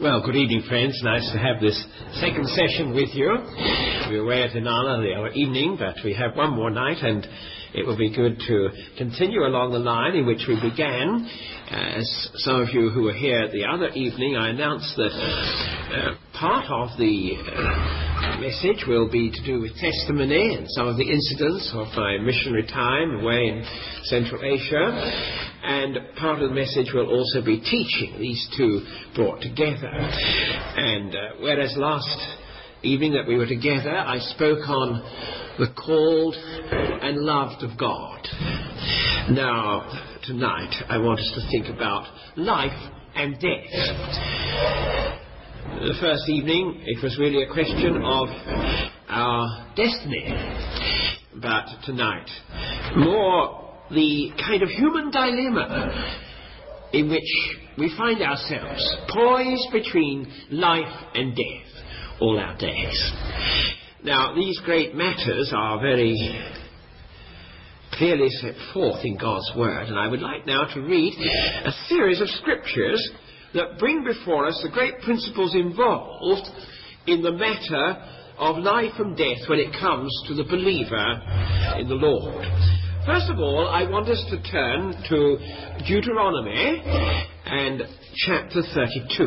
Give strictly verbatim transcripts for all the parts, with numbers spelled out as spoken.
Well, good evening, friends. Nice to have this second session with you. We were away at Inala the other evening, but we have one more night, and it will be good to continue along the line in which we began. As some of you who were here the other evening, I announced that uh, part of the uh, message will be to do with testimony and some of the incidents of my missionary time away in Central Asia. And part of the message will also be teaching, these two brought together. And uh, whereas last evening that we were together, I spoke on the called and loved of God. Now, tonight, I want us to think about life and death. The first evening, it was really a question of our destiny. But tonight, more the kind of human dilemma in which we find ourselves poised between life and death all our days. Now, these great matters are very clearly set forth in God's Word, and I would like now to read a series of scriptures that bring before us the great principles involved in the matter of life and death when it comes to the believer in the Lord. First of all, I want us to turn to Deuteronomy and chapter thirty-two.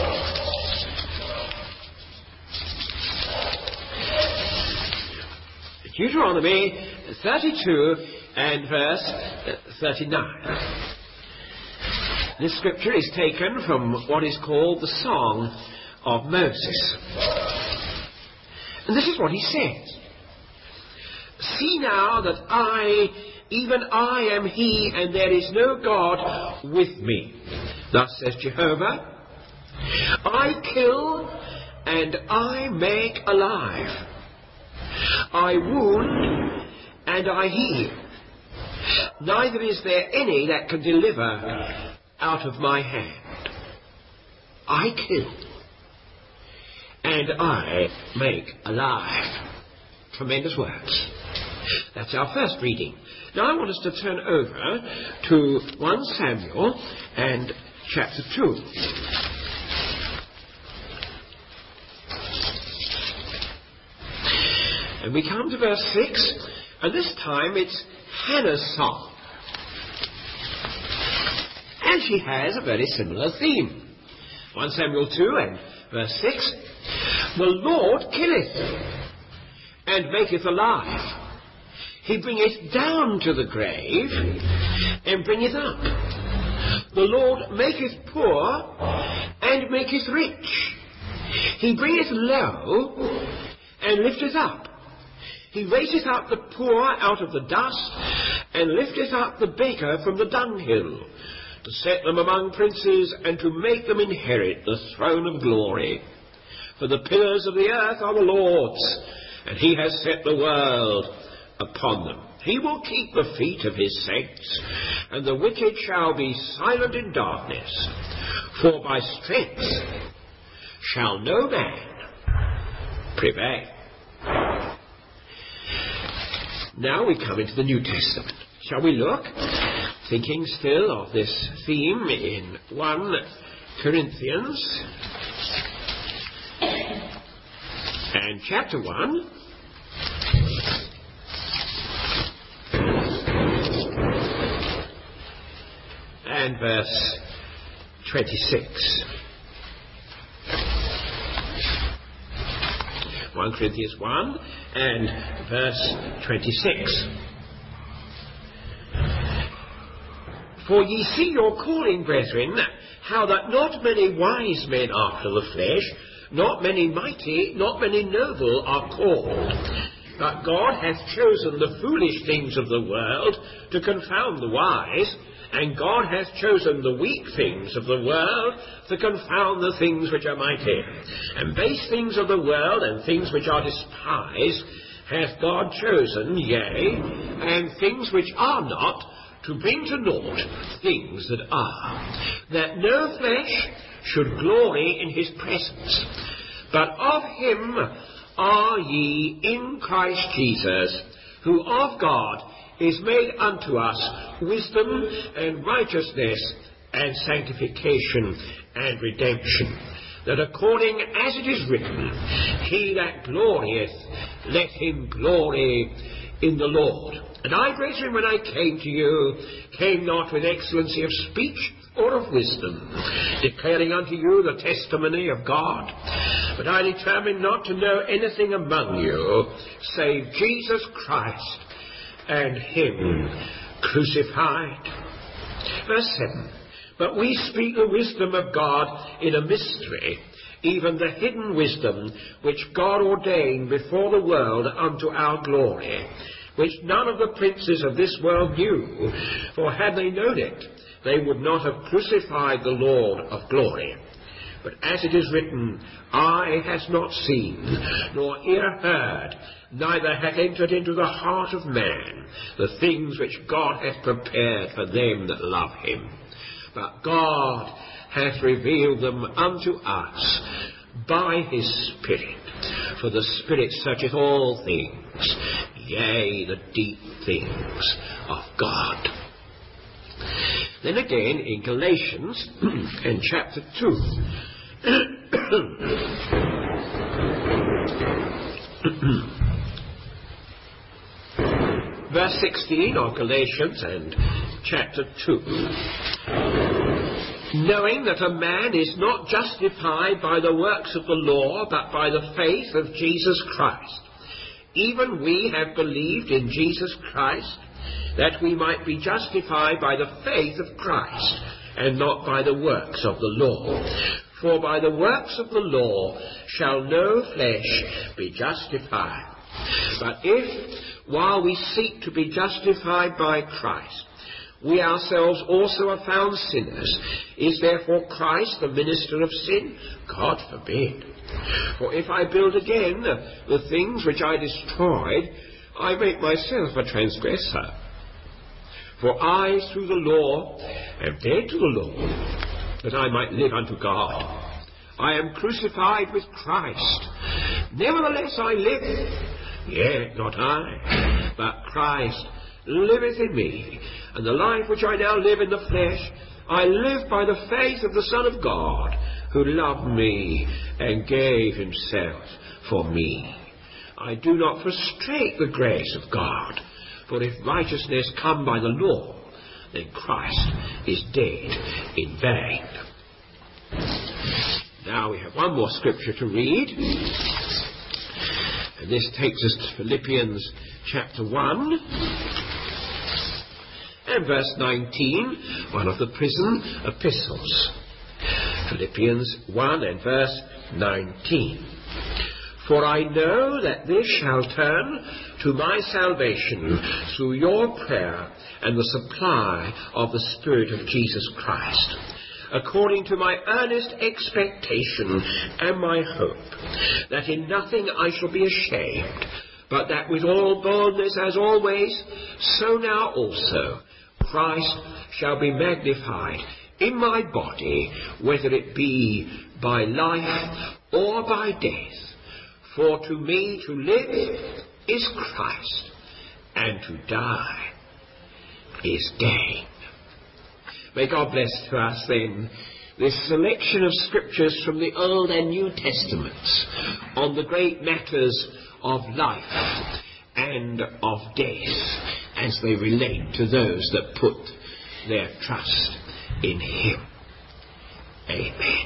Deuteronomy thirty-two and verse thirty-nine. This scripture is taken from what is called the Song of Moses. And this is what he says. See now that I, even I am he, and there is no God with me. Thus says Jehovah, I kill and I make alive. I wound and I heal. Neither is there any that can deliver out of my hand. I kill and I make alive. Tremendous words. That's our first reading. Now I want us to turn over to First Samuel and chapter two. And we come to verse six, and this time it's Hannah's song. And she has a very similar theme. First Samuel two and verse six. The Lord killeth and maketh alive. He bringeth down to the grave, and bringeth up. The Lord maketh poor, and maketh rich. He bringeth low, and lifteth up. He raiseth up the poor out of the dust, and lifteth up the beggar from the dunghill, to set them among princes, and to make them inherit the throne of glory. For the pillars of the earth are the Lord's, and he has set the world upon them. He will keep the feet of his saints, and the wicked shall be silent in darkness. For by strength shall no man prevail. Now we come into the New Testament. Shall we look, thinking still of this theme in First Corinthians and chapter one. And verse twenty-six. First Corinthians one and verse twenty-six. For ye see your calling, brethren, how that not many wise men after the flesh, not many mighty, not many noble are called. But God hath chosen the foolish things of the world to confound the wise, and God hath chosen the weak things of the world to confound the things which are mighty. And base things of the world and things which are despised hath God chosen, yea, and things which are not, to bring to naught things that are, that no flesh should glory in his presence. But of him are ye in Christ Jesus, who of God is made unto us wisdom and righteousness and sanctification and redemption, that according as it is written, he that glorieth, let him glory in the Lord. And I, brethren, when I came to you, came not with excellency of speech or of wisdom, declaring unto you the testimony of God. But I determined not to know anything among you, save Jesus Christ and him crucified. Verse seven. But we speak the wisdom of God in a mystery, even the hidden wisdom which God ordained before the world unto our glory, which none of the princes of this world knew, for had they known it, they would not have crucified the Lord of glory. But as it is written, eye has not seen, nor ear heard, neither hath entered into the heart of man the things which God hath prepared for them that love him. But God hath revealed them unto us by his Spirit. For the Spirit searcheth all things, yea, the deep things of God. Then again in Galatians in chapter two. Verse sixteen of Galatians and chapter two. Knowing that a man is not justified by the works of the law, but by the faith of Jesus Christ. Even we have believed in Jesus Christ, that we might be justified by the faith of Christ, and not by the works of the law. For by the works of the law shall no flesh be justified. But if, while we seek to be justified by Christ, we ourselves also are found sinners, is therefore Christ the minister of sin? God forbid. For if I build again the things which I destroyed, I make myself a transgressor. For I, through the law, am dead to the law, that I might live unto God. I am crucified with Christ. Nevertheless I live, yet not I, but Christ liveth in me. And the life which I now live in the flesh, I live by the faith of the Son of God, who loved me and gave himself for me. I do not frustrate the grace of God, for if righteousness come by the law, then Christ is dead in vain. Now we have one more scripture to read, and this takes us to Philippians chapter one. And verse nineteen, one of the prison epistles. Philippians one and verse nineteen. For I know that this shall turn to my salvation through your prayer and the supply of the Spirit of Jesus Christ, according to my earnest expectation and my hope, that in nothing I shall be ashamed, but that with all boldness as always, so now also, Christ shall be magnified in my body, whether it be by life or by death. For to me to live is Christ, and to die is gain. May God bless to us then this selection of scriptures from the Old and New Testaments on the great matters of life and of death, as they relate to those that put their trust in him. Amen.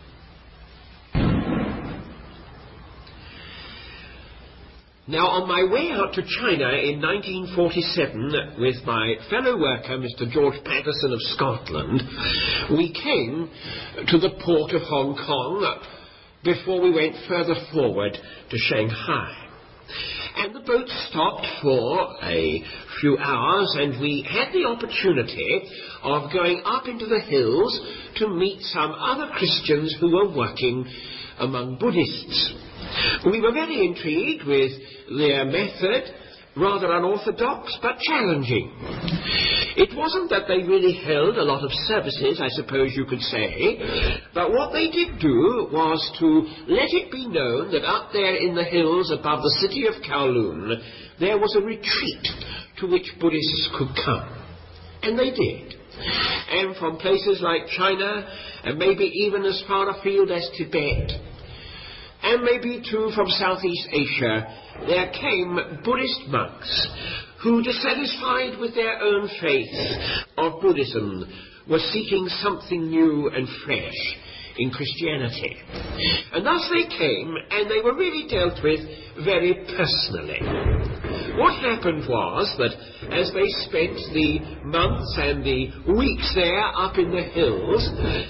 Now, on my way out to China in nineteen forty-seven with my fellow worker, Mister George Patterson of Scotland, we came to the port of Hong Kong before we went further forward to Shanghai. And the boat stopped for a few hours, and we had the opportunity of going up into the hills to meet some other Christians who were working among Buddhists. We were very intrigued with their method, rather unorthodox but challenging. It wasn't that they really held a lot of services, I suppose you could say, but what they did do was to let it be known that up there in the hills above the city of Kowloon there was a retreat to which Buddhists could come. And they did. and from places like China, and maybe even as far afield as Tibet, and maybe too from Southeast Asia, there came Buddhist monks who, dissatisfied with their own faith of Buddhism, were seeking something new and fresh in Christianity. And thus they came, and they were really dealt with very personally. What happened was that as they spent the months and the weeks there up in the hills,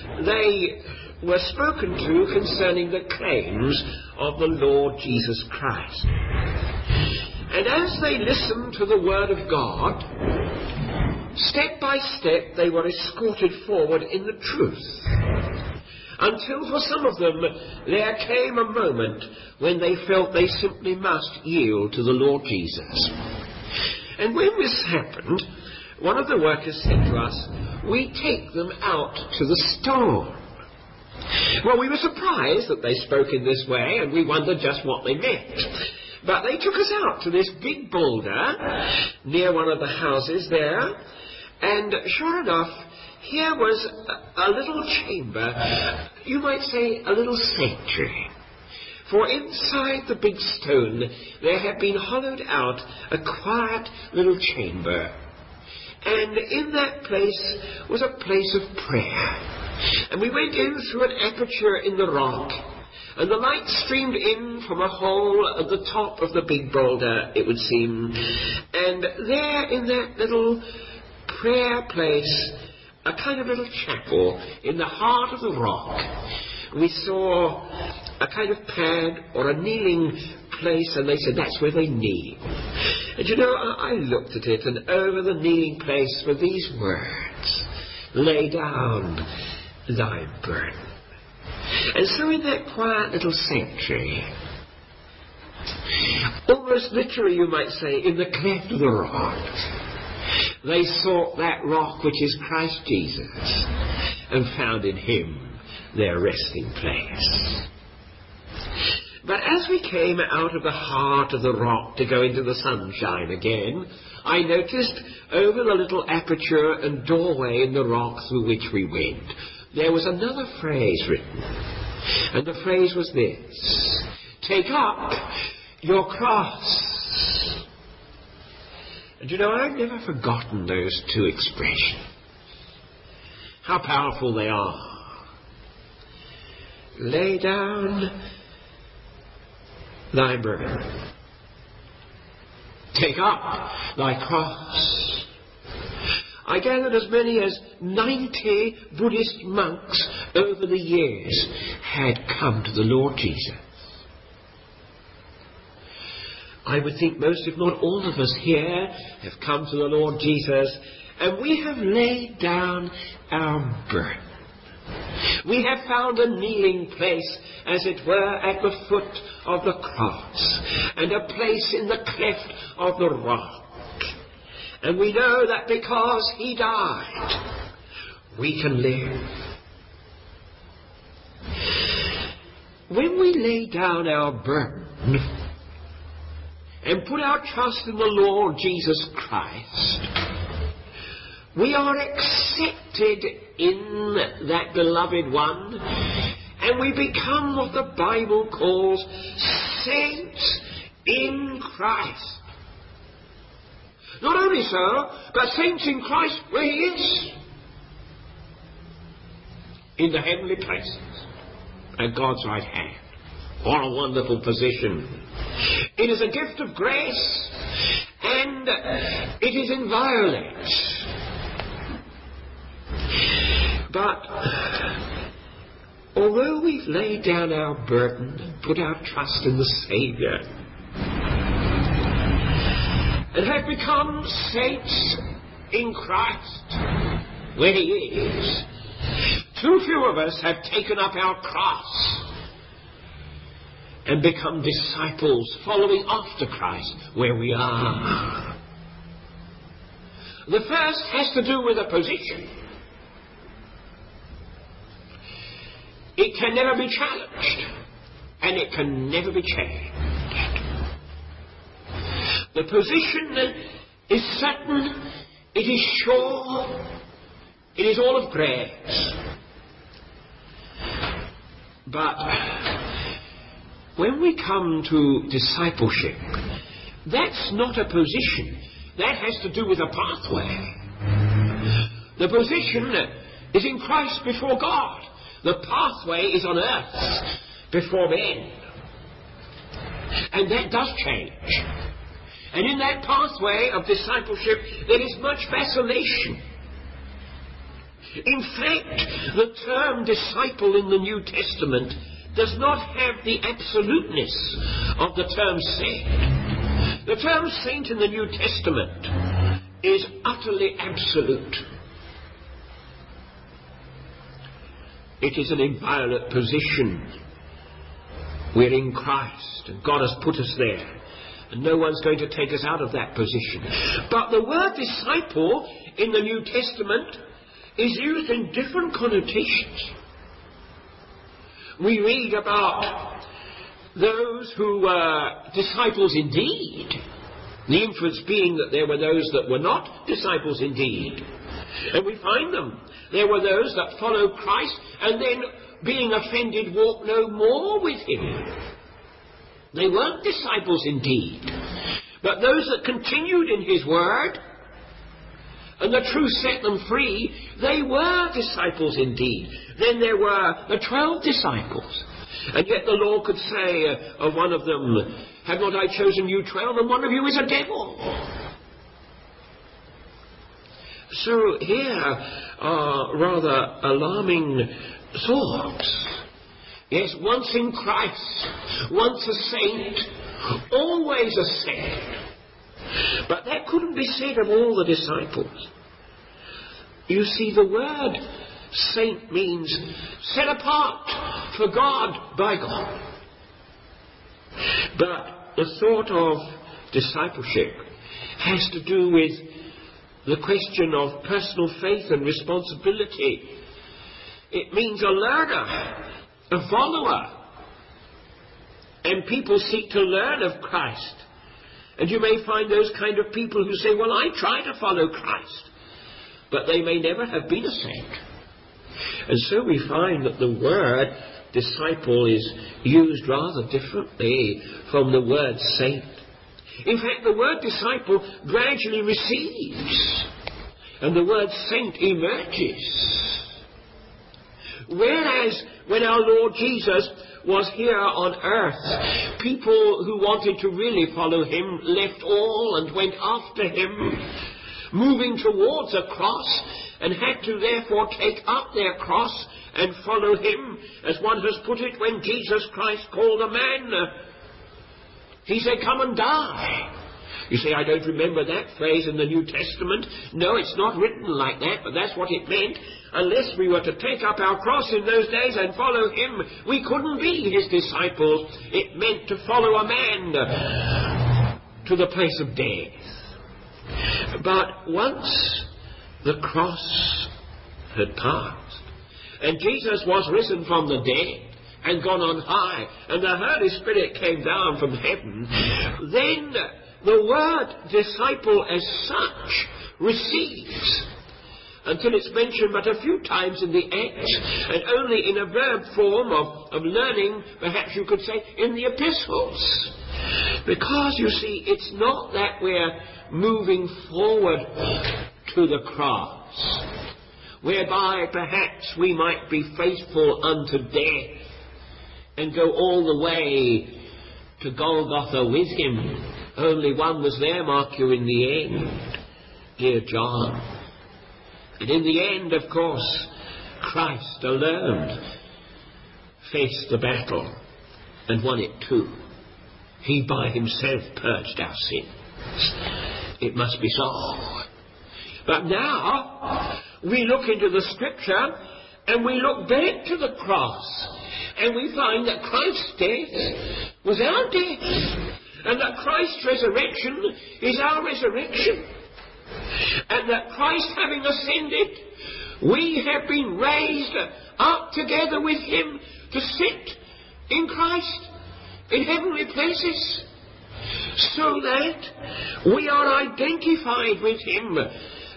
they were spoken to concerning the claims of the Lord Jesus Christ. And as they listened to the Word of God, step by step they were escorted forward in the truth, until for some of them there came a moment when they felt they simply must yield to the Lord Jesus. And when this happened, one of the workers said to us, "We take them out to the storm." Well, we were surprised that they spoke in this way, and we wondered just what they meant. But they took us out to this big boulder near one of the houses there, and sure enough, here was a, a little chamber, you might say a little sanctuary. For inside the big stone there had been hollowed out a quiet little chamber. And in that place was a place of prayer. And we went in through an aperture in the rock, and the light streamed in from a hole at the top of the big boulder, it would seem. And there in that little prayer place, a kind of little chapel in the heart of the rock, we saw a kind of pad or a kneeling place, and they said that's where they kneel. And you know, I, I looked at it, and over the kneeling place were these words: "Lay down thy burden." And so in that quiet little sanctuary, almost literally you might say, in the cleft of the rock, they sought that rock which is Christ Jesus, and found in him their resting place. But as we came out of the heart of the rock to go into the sunshine again, I noticed over the little aperture and doorway in the rock through which we went, there was another phrase written. And the phrase was this: "Take up your cross." And you know, I've never forgotten those two expressions. How powerful they are. Lay down thy burden. Take up thy cross. I gathered as many as ninety Buddhist monks over the years had come to the Lord Jesus. I would think most, if not all of us here, have come to the Lord Jesus, and we have laid down our burden. We have found a kneeling place, as it were, at the foot of the cross, and a place in the cleft of the rock. And we know that because he died, we can live. When we lay down our burden and put our trust in the Lord Jesus Christ, we are accepted in that beloved one, and we become what the Bible calls saints in Christ. Not only so, but saints in Christ where he is, in the heavenly places, at God's right hand. What a wonderful position. It is a gift of grace, and it is inviolate. But although we've laid down our burden and put our trust in the Saviour, and have become saints in Christ where he is, too few of us have taken up our cross and become disciples following after Christ where we are. The first has to do with a position. It can never be challenged, and it can never be changed. The position is certain, it is sure, It is all of grace. But when we come to discipleship, that's not a position. That has to do with a pathway. The position is in Christ before God. The pathway is on earth before men. And that does change. And in that pathway of discipleship, there is much vacillation. In fact, the term disciple in the New Testament does not have the absoluteness of the term saint. The term saint in the New Testament is utterly absolute. It is an inviolate position. We're in Christ, and God has put us there, and no one's going to take us out of that position. But the word disciple in the New Testament is used in different connotations. We read about those who were disciples indeed, the inference being that there were those that were not disciples indeed. And we find them. There were those that followed Christ and then, being offended, walked no more with him. They weren't disciples indeed. But those that continued in his word, and the truth set them free, they were disciples indeed. Then there were the twelve disciples. And yet the Lord could say uh, of one of them, "Have not I chosen you twelve, and one of you is a devil?" So here are rather alarming thoughts. Yes, once in Christ, once a saint, always a saint. But that couldn't be said of all the disciples. You see, the word saint means set apart for God by God. But the thought of discipleship has to do with the question of personal faith and responsibility. It means a learner, a follower. And people seek to learn of Christ. And you may find those kind of people who say, "Well, I try to follow Christ." But they may never have been a saint. And so we find that the word disciple is used rather differently from the word saint. In fact, the word disciple gradually recedes, and the word saint emerges. Whereas when our Lord Jesus was here on earth, people who wanted to really follow him left all and went after him, moving towards a cross, and had to therefore take up their cross and follow him. As one has put it, when Jesus Christ called a man, he said, "Come and die." You say, "I don't remember that phrase in the New Testament." No, it's not written like that, but that's what it meant. Unless we were to take up our cross in those days and follow him, we couldn't be his disciples. It meant to follow a man to the place of death. But once the cross had passed, and Jesus was risen from the dead and gone on high, and the Holy Spirit came down from heaven, then the word disciple as such recedes, until it's mentioned but a few times in the Acts, and only in a verb form of, of learning, perhaps you could say, in the epistles. Because, you see, it's not that we're moving forward to the cross, whereby perhaps we might be faithful unto death and go all the way to Golgotha with him. Only one was there, mark you, in the end, dear John. And in the end, of course, Christ alone faced the battle and won it too. He by himself purged our sins. It must be so. But now we look into the Scripture and we look back to the cross, and we find that Christ's death was our death, and that Christ's resurrection is our resurrection, and that Christ having ascended, we have been raised up together with him to sit in Christ in heavenly places, so that we are identified with him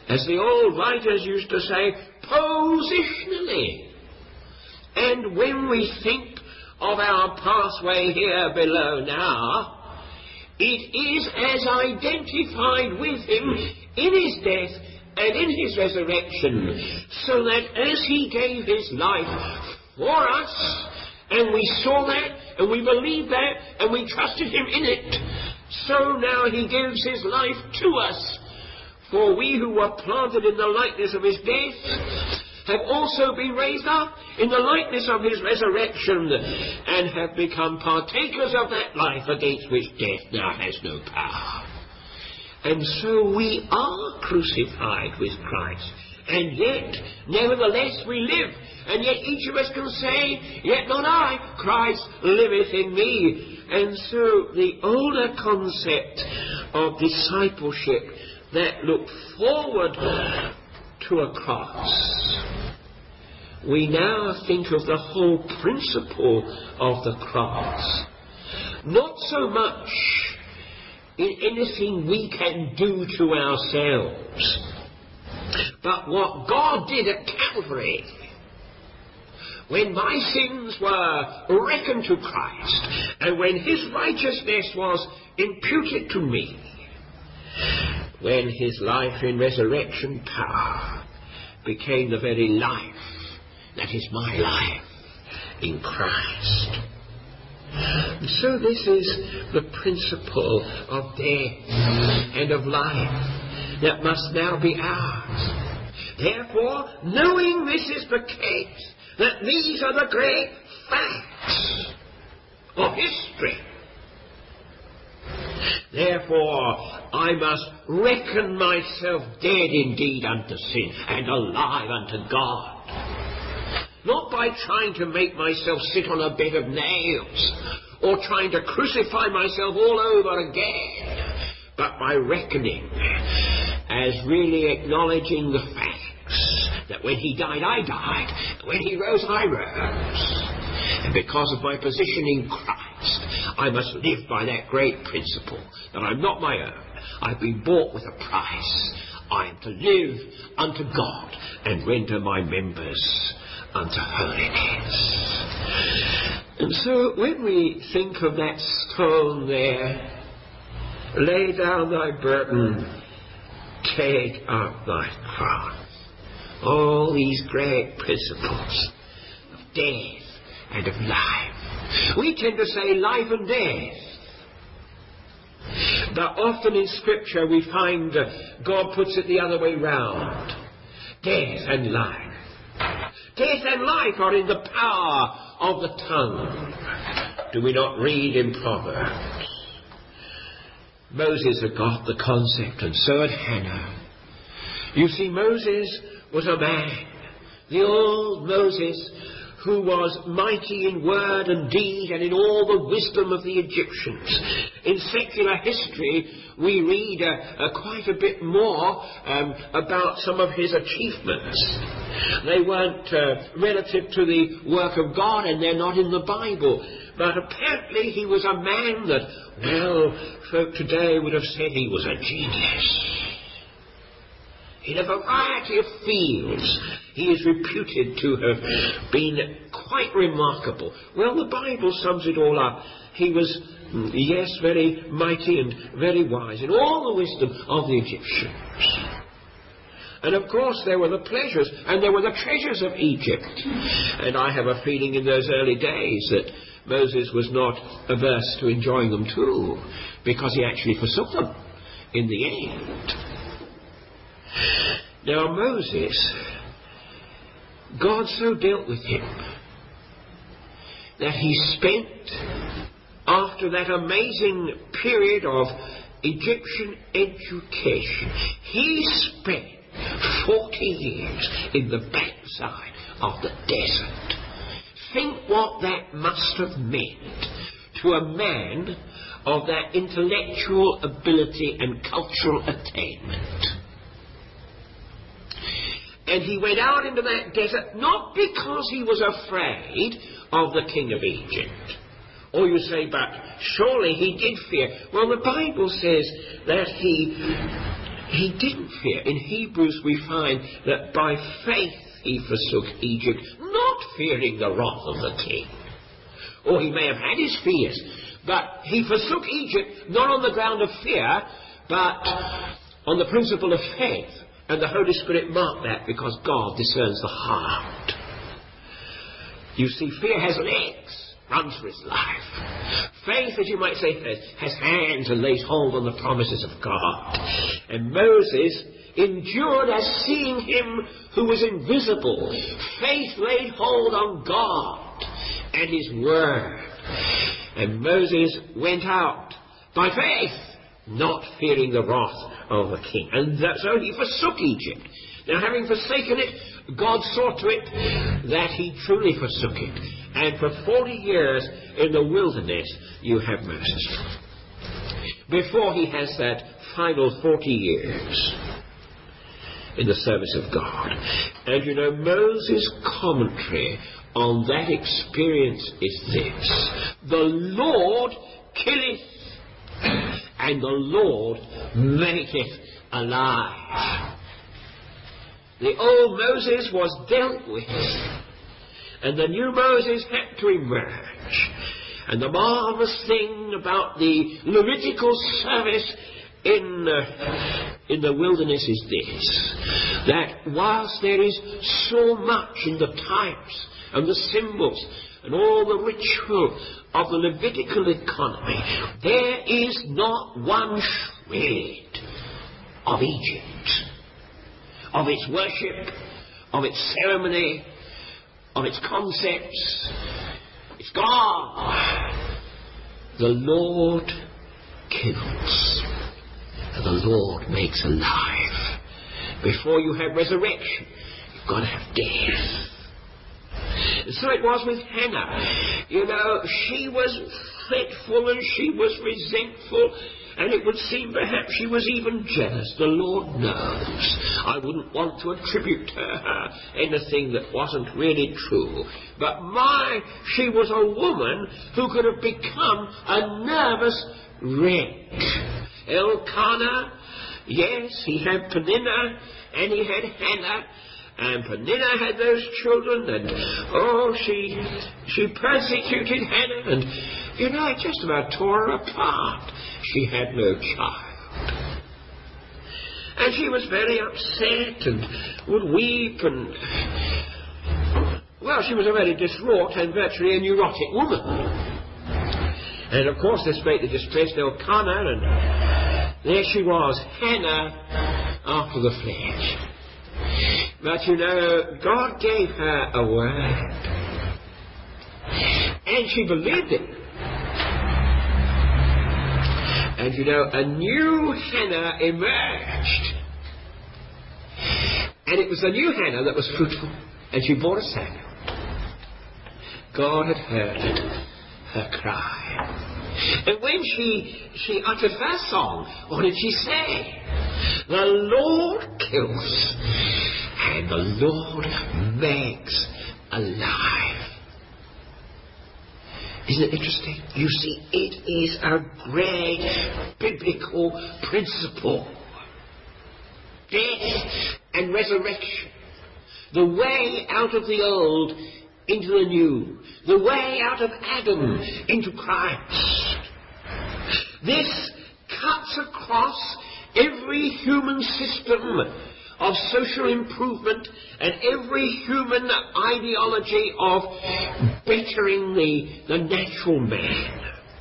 as the old writers used to say, positionally. And when we think of our pathway here below now, it is as identified with him in his death and in his resurrection, so that as he gave his life for us, and we saw that, and we believed that, and we trusted him in it, so now he gives his life to us. For we who were planted in the likeness of his death have also been raised up in the likeness of his resurrection, and have become partakers of that life against which death now has no power. And so we are crucified with Christ. And yet, nevertheless, we live. And yet each of us can say, yet not I, Christ liveth in me. And so the older concept of discipleship that looked forward to a cross, we now think of the whole principle of the cross. Not so much in anything we can do to ourselves, but what God did at Calvary, when my sins were reckoned to Christ, and when his righteousness was imputed to me, when his life in resurrection power became the very life that is my life in Christ. And so this is the principle of death and of life that must now be ours. Therefore, knowing this is the case, that these are the great facts of history, therefore I must reckon myself dead indeed unto sin and alive unto God. Not by trying to make myself sit on a bed of nails or trying to crucify myself all over again, but by reckoning as really acknowledging the facts that when he died, I died, and when he rose, I rose. And because of my position in Christ, I must live by that great principle that I'm not my own. I've been bought with a price. I am to live unto God and render my members unto holiness. And so when we think of that stone there, lay down thy burden, take up thy cross. All these great principles of death and of life. We tend to say life and death. But often in Scripture we find uh, God puts it the other way round. Death and life. Death and life are in the power of the tongue. Do we not read in Proverbs? Moses had got the concept, and so had Hannah. You see, Moses was a man, the old Moses, who was mighty in word and deed and in all the wisdom of the Egyptians. In secular history, we read uh, uh, quite a bit more um, about some of his achievements. They weren't uh, relative to the work of God, and they're not in the Bible. But apparently he was a man that, well, folk today would have said he was a genius. In a variety of fields, he is reputed to have been quite remarkable. Well, the Bible sums it all up. He was, yes, very mighty and very wise in all the wisdom of the Egyptians. And of course there were the pleasures and there were the treasures of Egypt. And I have a feeling in those early days that Moses was not averse to enjoying them too, because he actually forsook them in the end. Now Moses, God so dealt with him that he spent, after that amazing period of Egyptian education, he spent forty years in the backside of the desert. Think what that must have meant to a man of that intellectual ability and cultural attainment. And he went out into that desert not because he was afraid of the king of Egypt. Or you say, but surely he did fear. Well, the Bible says that he he didn't fear. In Hebrews we find that by faith he forsook Egypt, not fearing the wrath of the king. Or he may have had his fears, but he forsook Egypt not on the ground of fear, but on the principle of faith. And the Holy Spirit marked that because God discerns the heart. You see, fear has legs, runs for its life. Faith, as you might say, has, has hands and lays hold on the promises of God. And Moses endured as seeing him who was invisible. Faith laid hold on God and his word. And Moses went out by faith, not fearing the wrath of the king. And that, so he forsook Egypt. Now, having forsaken it, God saw to it that he truly forsook it. And for forty years in the wilderness, you have Moses. Before he has that final forty years in the service of God. And you know, Moses' commentary on that experience is this: the Lord killeth, and the Lord maketh alive. The old Moses was dealt with, and the new Moses had to emerge. And the marvelous thing about the Levitical service in, uh, in the wilderness is this: that whilst there is so much in the types and the symbols and all the ritual of the Levitical economy, there is not one shred of Egypt, of its worship, of its ceremony, of its concepts. It's gone. The Lord kills, and the Lord makes alive. Before you have resurrection, you've got to have death. And so it was with Hannah. You know, she was fretful and she was resentful, and it would seem perhaps she was even jealous. The Lord knows. I wouldn't want to attribute to her anything that wasn't really true. But my, she was a woman who could have become a nervous wreck. Elkanah, yes, he had Peninnah and he had Hannah. And Peninnah had those children, and oh, she she persecuted Hannah, and you know, it just about tore her apart. She had no child. And she was very upset and would weep, and well, she was a very distraught and virtually a neurotic woman. And of course this greatly distressed Elkanah, and there she was, Hannah after the flesh. But you know, God gave her a word, and she believed it. And you know, a new Hannah emerged. And it was the new Hannah that was fruitful, and she bore a Samuel. God had heard her cry. And when she, she uttered her song, what did she say? The Lord kills, and the Lord makes alive. Isn't it interesting? You see, it is a great biblical principle. Death and resurrection. The way out of the old into the new. The way out of Adam into Christ. This cuts across every human system of social improvement and every human ideology of bettering the, the natural man.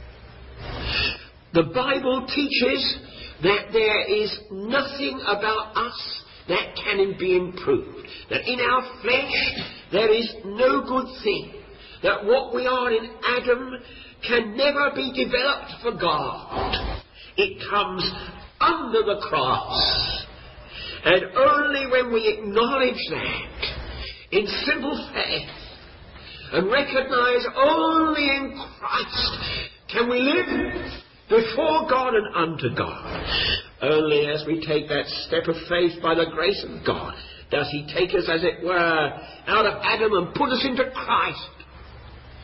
The Bible teaches that there is nothing about us that can be improved. That in our flesh there is no good thing. That what we are in Adam can never be developed for God. It comes under the cross. And only when we acknowledge that in simple faith and recognize only in Christ can we live before God and unto God. Only as we take that step of faith by the grace of God does he take us, as it were, out of Adam and put us into Christ.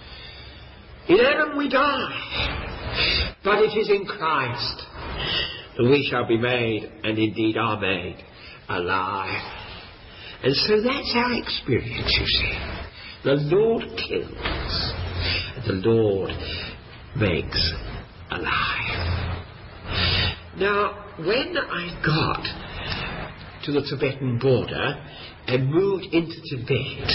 In Adam we die, but it is in Christ we shall be made, and indeed are made, alive. And so that's our experience, you see. The Lord kills, and the Lord makes alive. Now, when I got to the Tibetan border and moved into Tibet,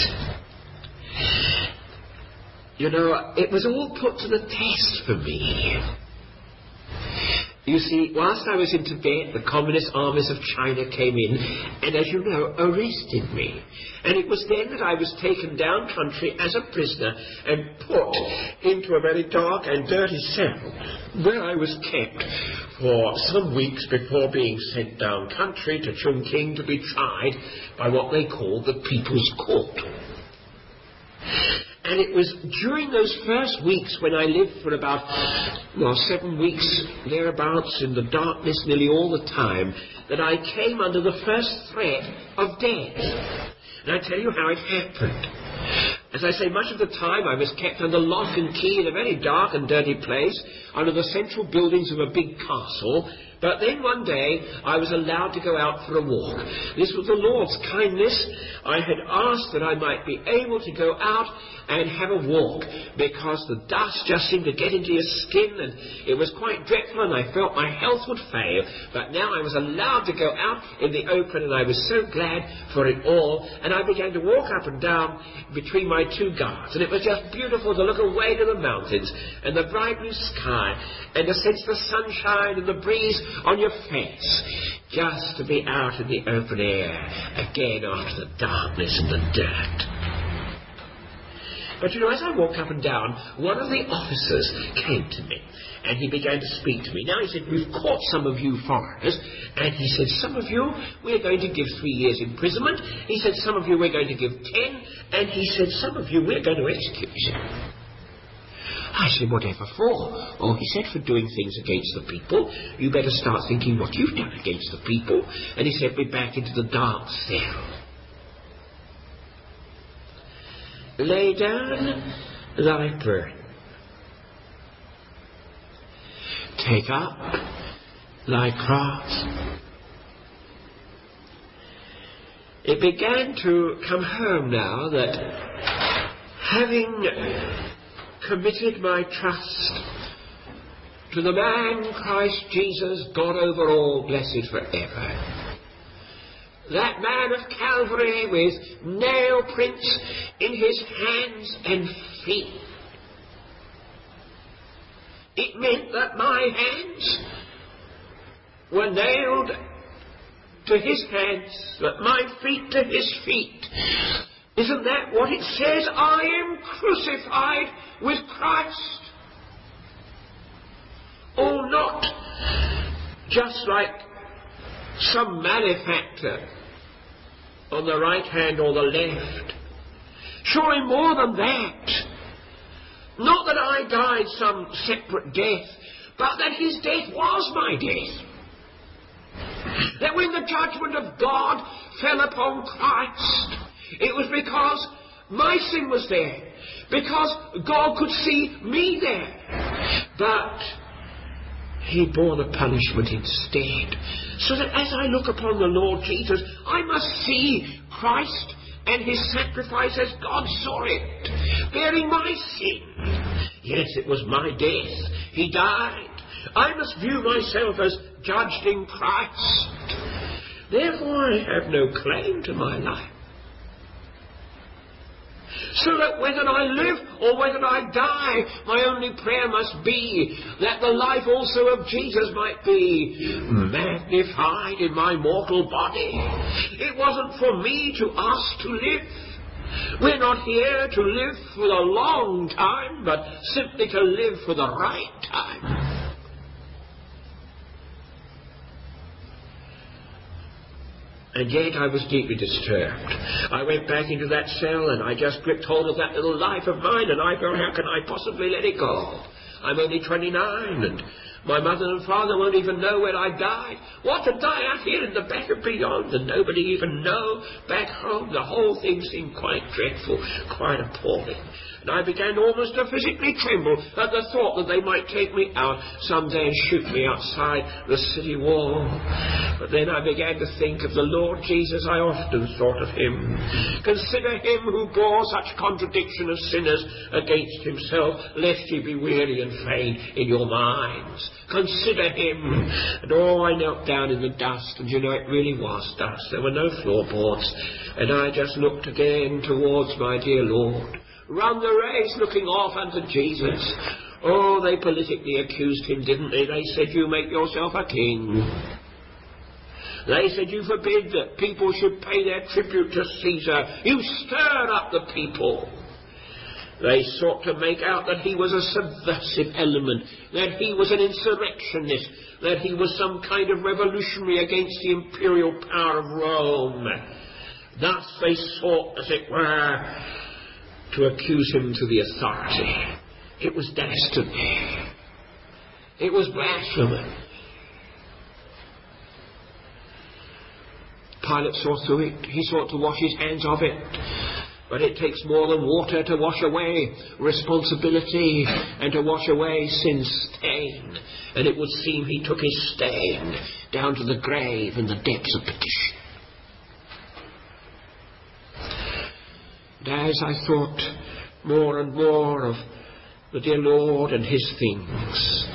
you know, it was all put to the test for me. You see, whilst I was in Tibet, the communist armies of China came in and, as you know, arrested me. And it was then that I was taken down country as a prisoner and put into a very dark and dirty cell, where I was kept for some weeks before being sent down country to Chungking to be tried by what they call the People's Court. And it was during those first weeks, when I lived for about, well, seven weeks thereabouts in the darkness nearly all the time, that I came under the first threat of death. And I tell you how it happened. As I say, much of the time I was kept under lock and key in a very dark and dirty place, under the central buildings of a big castle. But then one day I was allowed to go out for a walk. This was the Lord's kindness. I had asked that I might be able to go out and have a walk, because the dust just seemed to get into your skin, and it was quite dreadful, and I felt my health would fail. But now I was allowed to go out in the open, and I was so glad for it all. And I began to walk up and down between my two guards, and it was just beautiful to look away to the mountains and the bright blue sky, and to sense the sunshine and the breeze on your face, just to be out in the open air again after the darkness and the dirt. But you know, as I walked up and down, one of the officers came to me, and he began to speak to me. Now he said, "We've caught some of you foreigners," and he said, "Some of you we're going to give three years imprisonment." He said, "Some of you we're going to give ten," and he said, "Some of you we're going to execute you." I said, "Whatever for?" "Oh," he said, "for doing things against the people. You better start thinking what you've done against the people." And he sent me back into the dark cell. Lay down thy burden. Take up thy cross. It began to come home now that, having committed my trust to the man Christ Jesus, God over all, blessed forever, that man of Calvary with nail prints in his hands and feet, it meant that my hands were nailed to his hands, that my feet to his feet. Isn't that what it says? I am crucified with Christ. Oh, not just like some malefactor on the right hand or the left. Surely more than that. Not that I died some separate death, but that his death was my death. That when the judgment of God fell upon Christ, it was because my sin was there, because God could see me there. But he bore the punishment instead, so that as I look upon the Lord Jesus, I must see Christ and his sacrifice as God saw it, bearing my sin. Yes, it was my death. He died. I must view myself as judged in Christ. Therefore I have no claim to my life. So that whether I live or whether I die, my only prayer must be that the life also of Jesus might be magnified in my mortal body. It wasn't for me to ask to live. We're not here to live for a long time, but simply to live for the right time. And yet I was deeply disturbed. I went back into that cell and I just gripped hold of that little life of mine, and I thought, how can I possibly let it go? I'm only twenty-nine, and My mother and father won't even know where I died. What, to die out here in the better beyond and nobody even know back home? The whole thing seemed quite dreadful, quite appalling. And I began almost to physically tremble at the thought that they might take me out someday and shoot me outside the city wall. But then I began to think of the Lord Jesus. I often thought of him. Consider him who bore such contradiction of sinners against himself, lest ye be weary and faint in your minds. Consider him. And oh, I knelt down in the dust, and you know, it really was dust. There were no floorboards. And I just looked again towards my dear Lord. Run the race, looking off unto Jesus. Oh, they politically accused him, didn't they? They said, you make yourself a king. They said, you forbid that people should pay their tribute to Caesar. You stirred up the people. They sought to make out that he was a subversive element, that he was an insurrectionist, that he was some kind of revolutionary against the imperial power of Rome. Thus they sought, as it were, to accuse him to the authority. It was dastardly. It was blasphemy. Pilate saw through it. He sought to wash his hands of it. But it takes more than water to wash away responsibility and to wash away sin's stain. And it would seem he took his stain down to the grave and the depths of perdition. And as I thought more and more of the dear Lord and his things,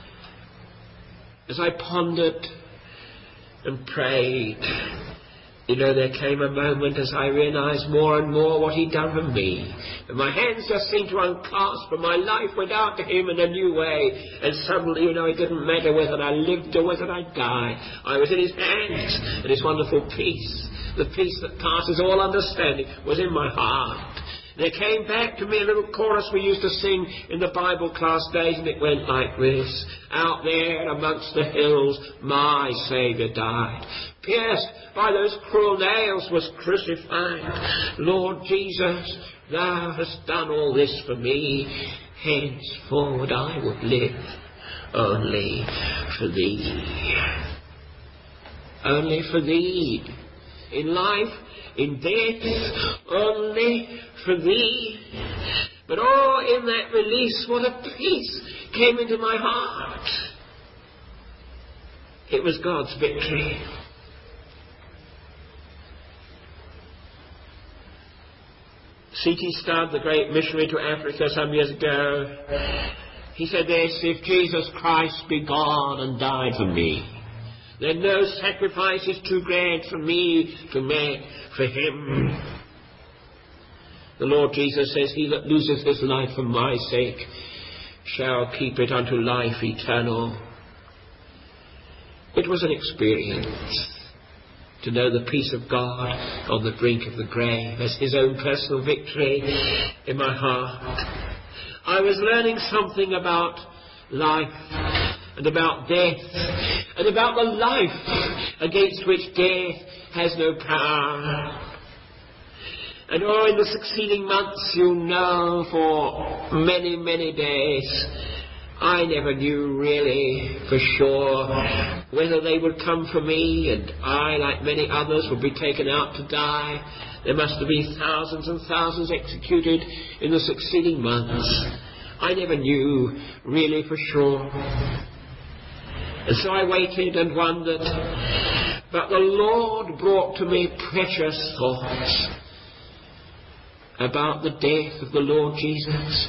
as I pondered and prayed, you know, there came a moment as I realized more and more what he'd done for me. And my hands just seemed to unclasp, and my life went out to him in a new way. And suddenly, you know, it didn't matter whether I lived or whether I died. I was in his hands, and his wonderful peace, the peace that passes all understanding, was in my heart. There came back to me a little chorus we used to sing in the Bible class days, and it went like this. Out there amongst the hills, my Saviour died. Pierced by those cruel nails was crucified. Lord Jesus, thou hast done all this for me. Henceforward I would live only for thee. Only for thee. In life, in death, only for thee. But oh, in that release, what a peace came into my heart. It was God's victory. C T Studd, the great missionary to Africa some years ago, he said this: if Jesus Christ be God and died for me, then no sacrifice is too great for me to make for him. The Lord Jesus says, he that loseth his life for my sake shall keep it unto life eternal. It was an experience to know the peace of God on the brink of the grave as his own personal victory in my heart. I was learning something about life and about death and about the life against which death has no power. And oh, in the succeeding months, you'll know, for many, many days, I never knew really for sure whether they would come for me and I, like many others, would be taken out to die. There must have been thousands and thousands executed in the succeeding months. I never knew really for sure. And so I waited and wondered. But the Lord brought to me precious thoughts about the death of the Lord Jesus,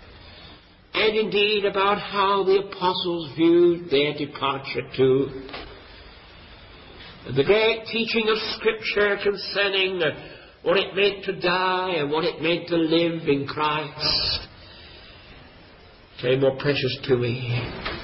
and indeed about how the apostles viewed their departure too. The great teaching of Scripture concerning what it meant to die and what it meant to live in Christ became more precious to me.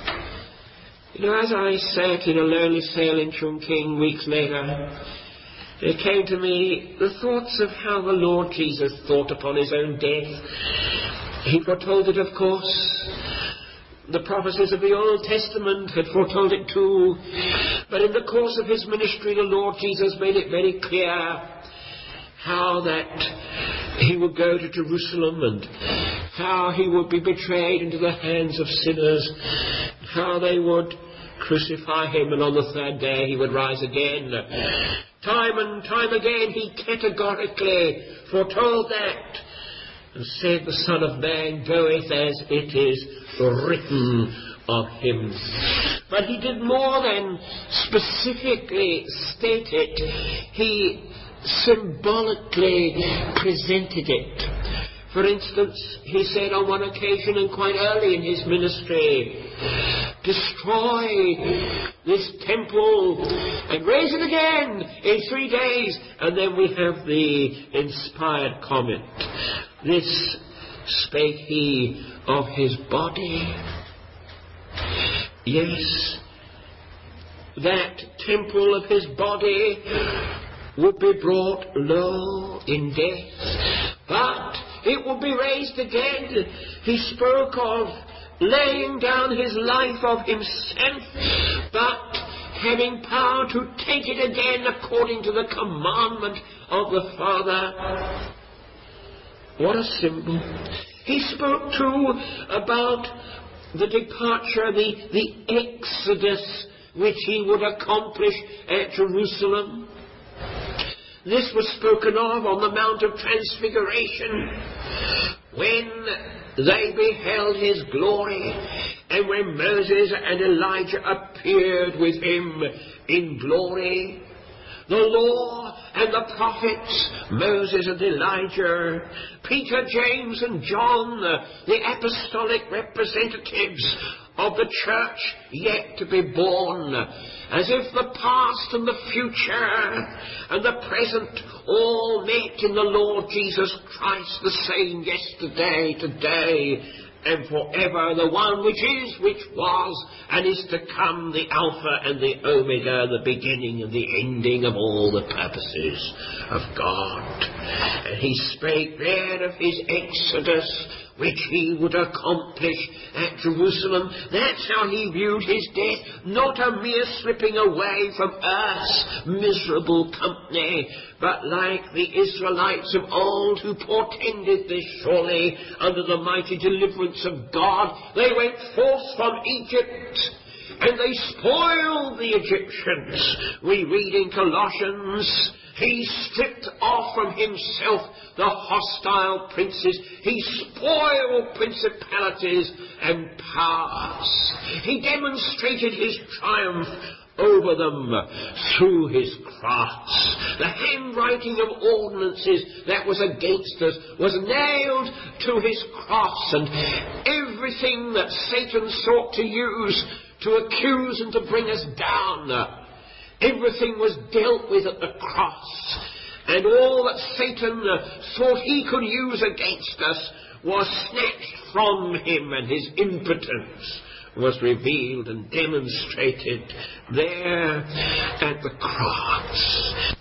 You know, as I sat in a lonely cell in Chongqing weeks later, there came to me the thoughts of how the Lord Jesus thought upon his own death. He foretold it, of course. The prophecies of the Old Testament had foretold it too. But in the course of his ministry, the Lord Jesus made it very clear how that he would go to Jerusalem, and how he would be betrayed into the hands of sinners, how they would crucify him, and on the third day he would rise again. Time and time again he categorically foretold that, and said, the Son of Man goeth as it is written of him. But he did more than specifically state it. He symbolically presented it. For instance, he said on one occasion, and quite early in his ministry, destroy this temple and raise it again in three days. And then we have the inspired comment, this spake he of his body. Yes, that temple of his body would be brought low in death, but it would be raised again. He spoke of laying down his life of himself, but having power to take it again according to the commandment of the Father. What a symbol. He spoke too about the departure, the, the exodus which he would accomplish at Jerusalem. This was spoken of on the Mount of Transfiguration, when they beheld his glory, and when Moses and Elijah appeared with him in glory. The law and the prophets, Moses and Elijah, Peter, James and John, the apostolic representatives of the church yet to be born, as if the past and the future and the present all met in the Lord Jesus Christ, the same yesterday, today, and forever, the one which is, which was, and is to come, the Alpha and the Omega, the beginning and the ending of all the purposes of God. And he spake there of his exodus, which he would accomplish at Jerusalem. That's how he viewed his death, not a mere slipping away from earth's miserable company, but like the Israelites of old who portended this surely under the mighty deliverance of God. They went forth from Egypt, and they spoiled the Egyptians. We read in Colossians, he stripped off from himself the hostile princes. He spoiled principalities and powers. He demonstrated his triumph over them through his cross. The handwriting of ordinances that was against us was nailed to his cross, and everything that Satan sought to use to accuse and to bring us down, everything was dealt with at the cross. And all that Satan thought he could use against us was snatched from him, and his impotence was revealed and demonstrated there at the cross.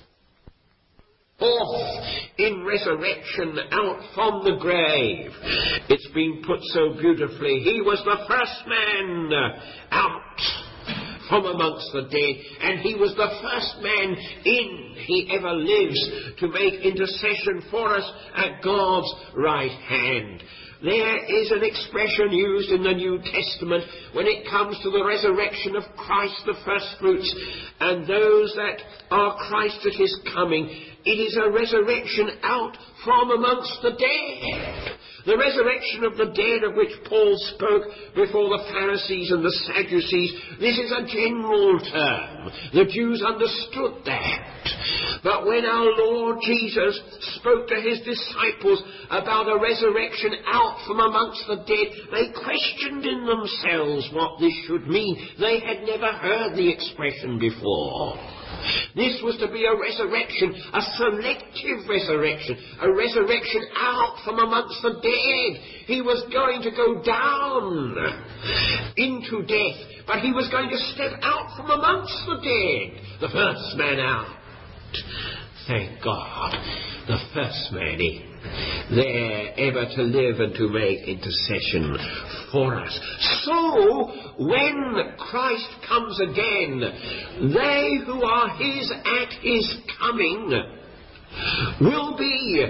Forth in resurrection out from the grave. It's been put so beautifully. He was the first man out from amongst the dead, and he was the first man in, he ever lives, to make intercession for us at God's right hand. There is an expression used in the New Testament when it comes to the resurrection of Christ, the first fruits, and those that are Christ at his coming. It is a resurrection out from amongst the dead. The resurrection of the dead of which Paul spoke before the Pharisees and the Sadducees, this is a general term. The Jews understood that. But when our Lord Jesus spoke to his disciples about a resurrection out from amongst the dead, they questioned in themselves what this should mean. They had never heard the expression before. This was to be a resurrection, a selective resurrection, a resurrection out from amongst the dead. He was going to go down into death, but he was going to step out from amongst the dead, the first man out. Thank God, the first man in, there ever to live and to make intercession for us. So, when Christ comes again, they who are his at his coming will be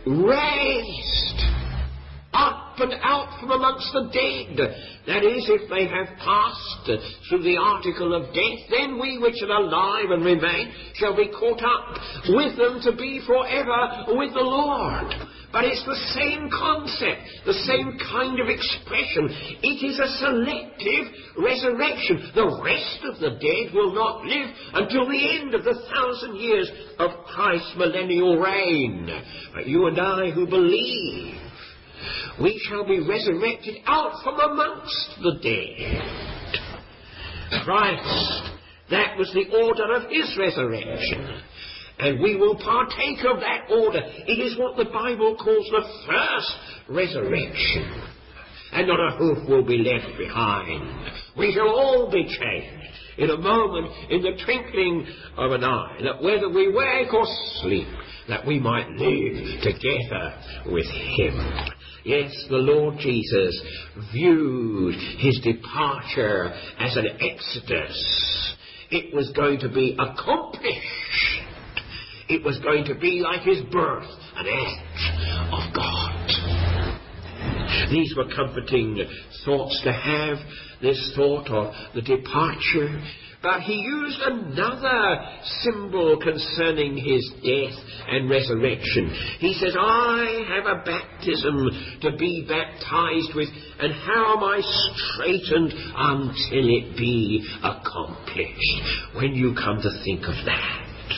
raised up and out from amongst the dead. That is, if they have passed through the article of death, then we which are alive and remain shall be caught up with them to be forever with the Lord. But it's the same concept, the same kind of expression. It is a selective resurrection. The rest of the dead will not live until the end of the thousand years of Christ's millennial reign. But you and I who believe, we shall be resurrected out from amongst the dead. Christ, that was the order of his resurrection. And we will partake of that order. It is what the Bible calls the first resurrection. And not a hoof will be left behind. We shall all be changed in a moment, in the twinkling of an eye, that whether we wake or sleep, that we might live together with him. Yes, the Lord Jesus viewed his departure as an exodus. It was going to be accomplished. It was going to be like his birth, an act of God. These were comforting thoughts to have, this thought of the departure. But he used another symbol concerning his death and resurrection. He says, I have a baptism to be baptized with, and how am I straitened until it be accomplished? When you come to think of that,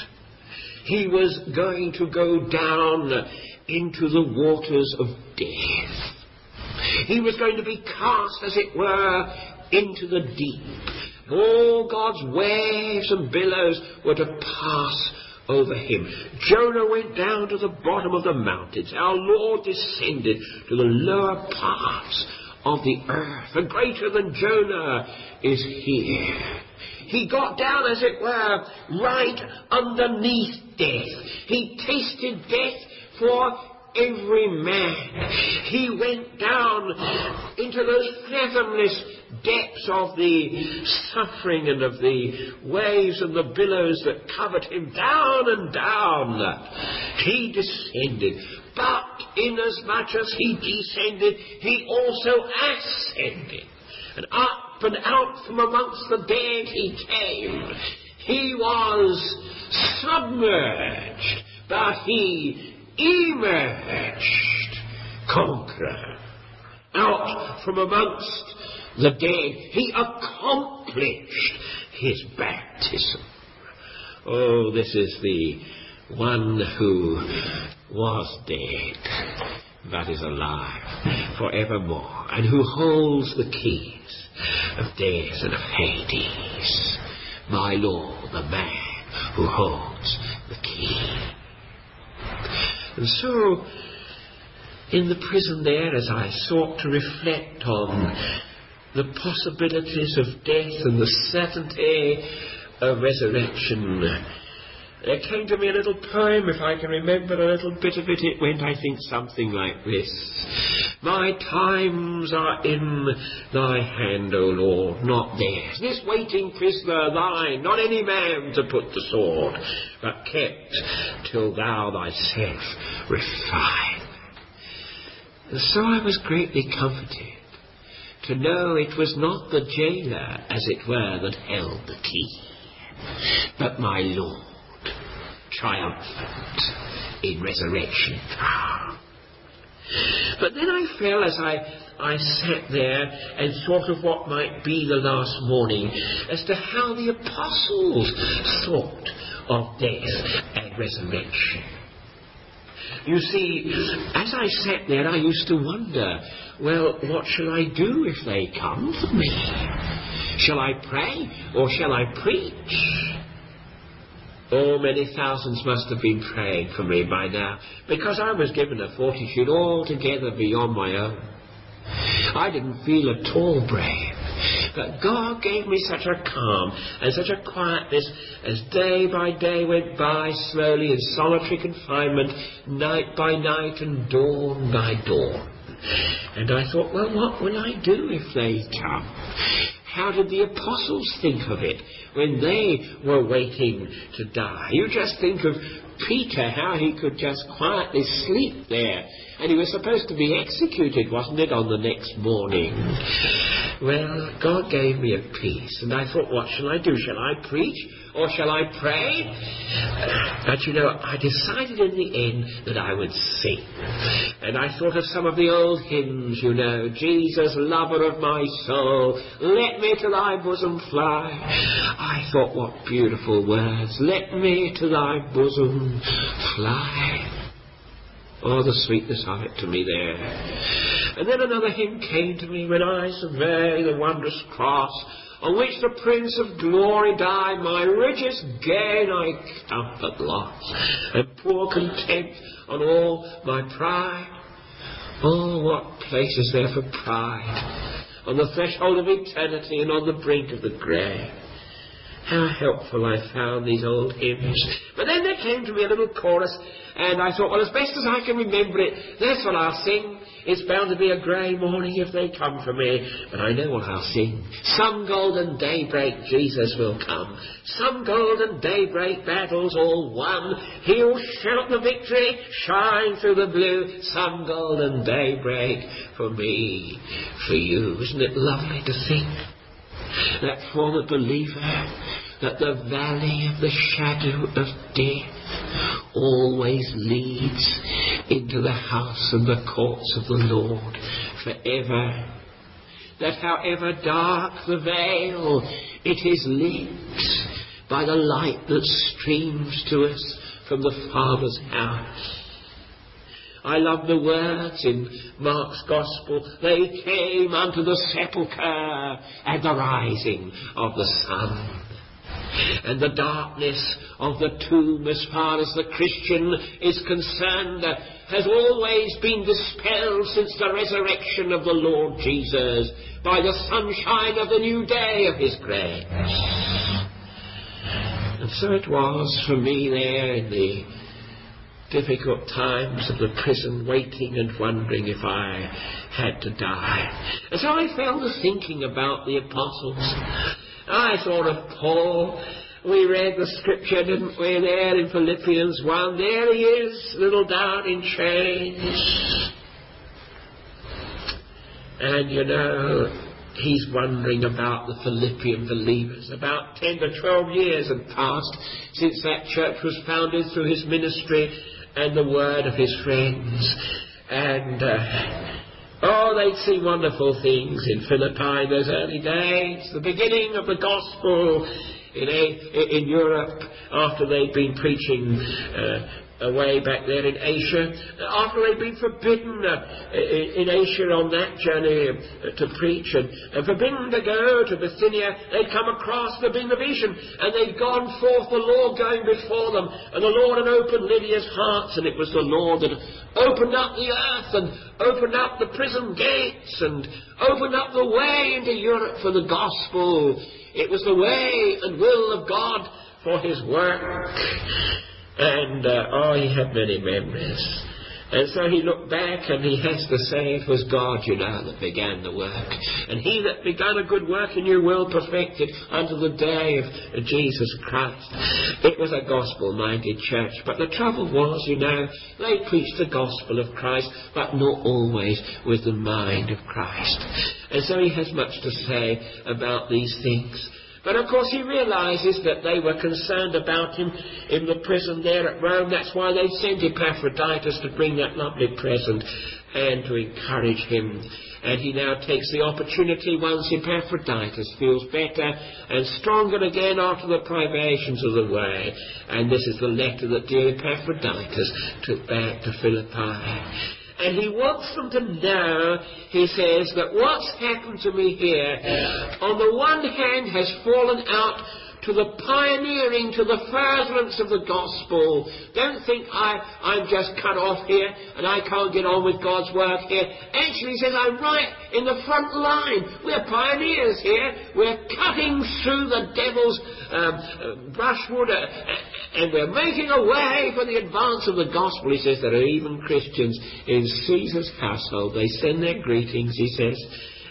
he was going to go down into the waters of death. He was going to be cast, as it were, into the deep. All God's waves and billows were to pass over him. Jonah went down to the bottom of the mountains. Our Lord descended to the lower parts of the earth. And greater than Jonah is here. He got down, as it were, right underneath death. He tasted death for every man. He went down into those fathomless depths of the suffering and of the waves and the billows that covered him, down and down. He descended. But inasmuch as he descended, he also ascended. And up and out from amongst the dead he came. He was submerged, but he emerged conqueror. Out from amongst the dead, he accomplished his baptism. Oh, this is the one who was dead, but is alive forevermore, and who holds the keys of death and of Hades. My Lord, the man who holds the key. And so, in the prison there, as I sought to reflect on the possibilities of death and the certainty of resurrection, there came to me a little poem, if I can remember a little bit of it. It went, I think, something like this. My times are in thy hand, O Lord, not theirs. This waiting prisoner thine, not any man to put the sword, but kept till thou thyself refine. And so I was greatly comforted to know it was not the jailer, as it were, that held the key, but my Lord, triumphant in resurrection power. But then I felt, as I, I sat there and thought of what might be the last morning, as to how the apostles thought of death and resurrection. You see, as I sat there, I used to wonder, well, what shall I do if they come for me? Shall I pray or shall I preach? Oh, many thousands must have been praying for me by now, because I was given a fortitude altogether beyond my own. I didn't feel at all brave, but God gave me such a calm and such a quietness as day by day went by slowly in solitary confinement, night by night and dawn by dawn. And I thought, well, what will I do if they come? How did the apostles think of it when they were waiting to die? You just think of Peter, how he could just quietly sleep there. And he was supposed to be executed, wasn't it, on the next morning? Well, God gave me a peace, and I thought, what shall I do? Shall I preach, or shall I pray? But, you know, I decided in the end that I would sing. And I thought of some of the old hymns, you know, Jesus, lover of my soul, let me to thy bosom fly. I thought, what beautiful words, let me to thy bosom fly. Oh, the sweetness of it to me there. And then another hymn came to me, when I survey the wondrous cross on which the Prince of Glory died, my richest gain I count but loss, and pour contempt on all my pride. Oh, what place is there for pride on the threshold of eternity and on the brink of the grave. How helpful I found these old hymns. But then there came to me a little chorus, and I thought, well, as best as I can remember it, that's what I'll sing. It's bound to be a grey morning if they come for me. But I know what I'll sing. Some golden daybreak Jesus will come. Some golden daybreak battles all won. He'll shout the victory, shine through the blue. Some golden daybreak for me, for you. Isn't it lovely to think that for the believer, that the valley of the shadow of death always leads into the house and the courts of the Lord forever. That however dark the veil, it is lit by the light that streams to us from the Father's house. I love the words in Mark's Gospel. They came unto the sepulchre at the rising of the sun. And the darkness of the tomb, as far as the Christian is concerned, has always been dispelled since the resurrection of the Lord Jesus by the sunshine of the new day of his grace. And so it was for me there in the difficult times of the prison, waiting and wondering if I had to die. And so I fell to thinking about the apostles. I thought of Paul. We read the scripture, didn't we, there in Philippians one. There he is, little down in chains. And, you know, he's wondering about the Philippian believers. About ten to twelve years had passed since that church was founded through his ministry and the word of his friends. And, uh, oh, they'd see wonderful things in Philippi in those early days. The beginning of the gospel in, a, in Europe, after they'd been preaching uh, away back there in Asia, after they'd been forbidden uh, in Asia on that journey uh, to preach, and, and forbidden to go to Bithynia, they'd come across the Division, and they'd gone forth, the Lord going before them, and the Lord had opened Lydia's hearts, and it was the Lord that opened up the earth, and opened up the prison gates, and opened up the way into Europe for the gospel. It was the way and will of God for his work. And, uh, oh, he had many memories. And so he looked back and he has to say it was God, you know, that began the work. And he that began a good work in you will perfect it unto the day of Jesus Christ. It was a gospel-minded church. But the trouble was, you know, they preached the gospel of Christ, but not always with the mind of Christ. And so he has much to say about these things. But of course he realizes that they were concerned about him in the prison there at Rome. That's why they sent Epaphroditus to bring that lovely present and to encourage him. And he now takes the opportunity, once Epaphroditus feels better and stronger again after the privations of the way. And this is the letter that dear Epaphroditus took back to Philippi. And he wants them to know, he says, that what's happened to me here, on the one hand, has fallen out to the pioneering, to the furtherance of the gospel. Don't think I, I'm just cut off here and I can't get on with God's work here. Actually, he says, I'm right in the front line. We're pioneers here. We're cutting through the devil's um, uh, brushwood uh, and we're making a way for the advance of the gospel. He says there are even Christians in Caesar's household. They send their greetings, he says.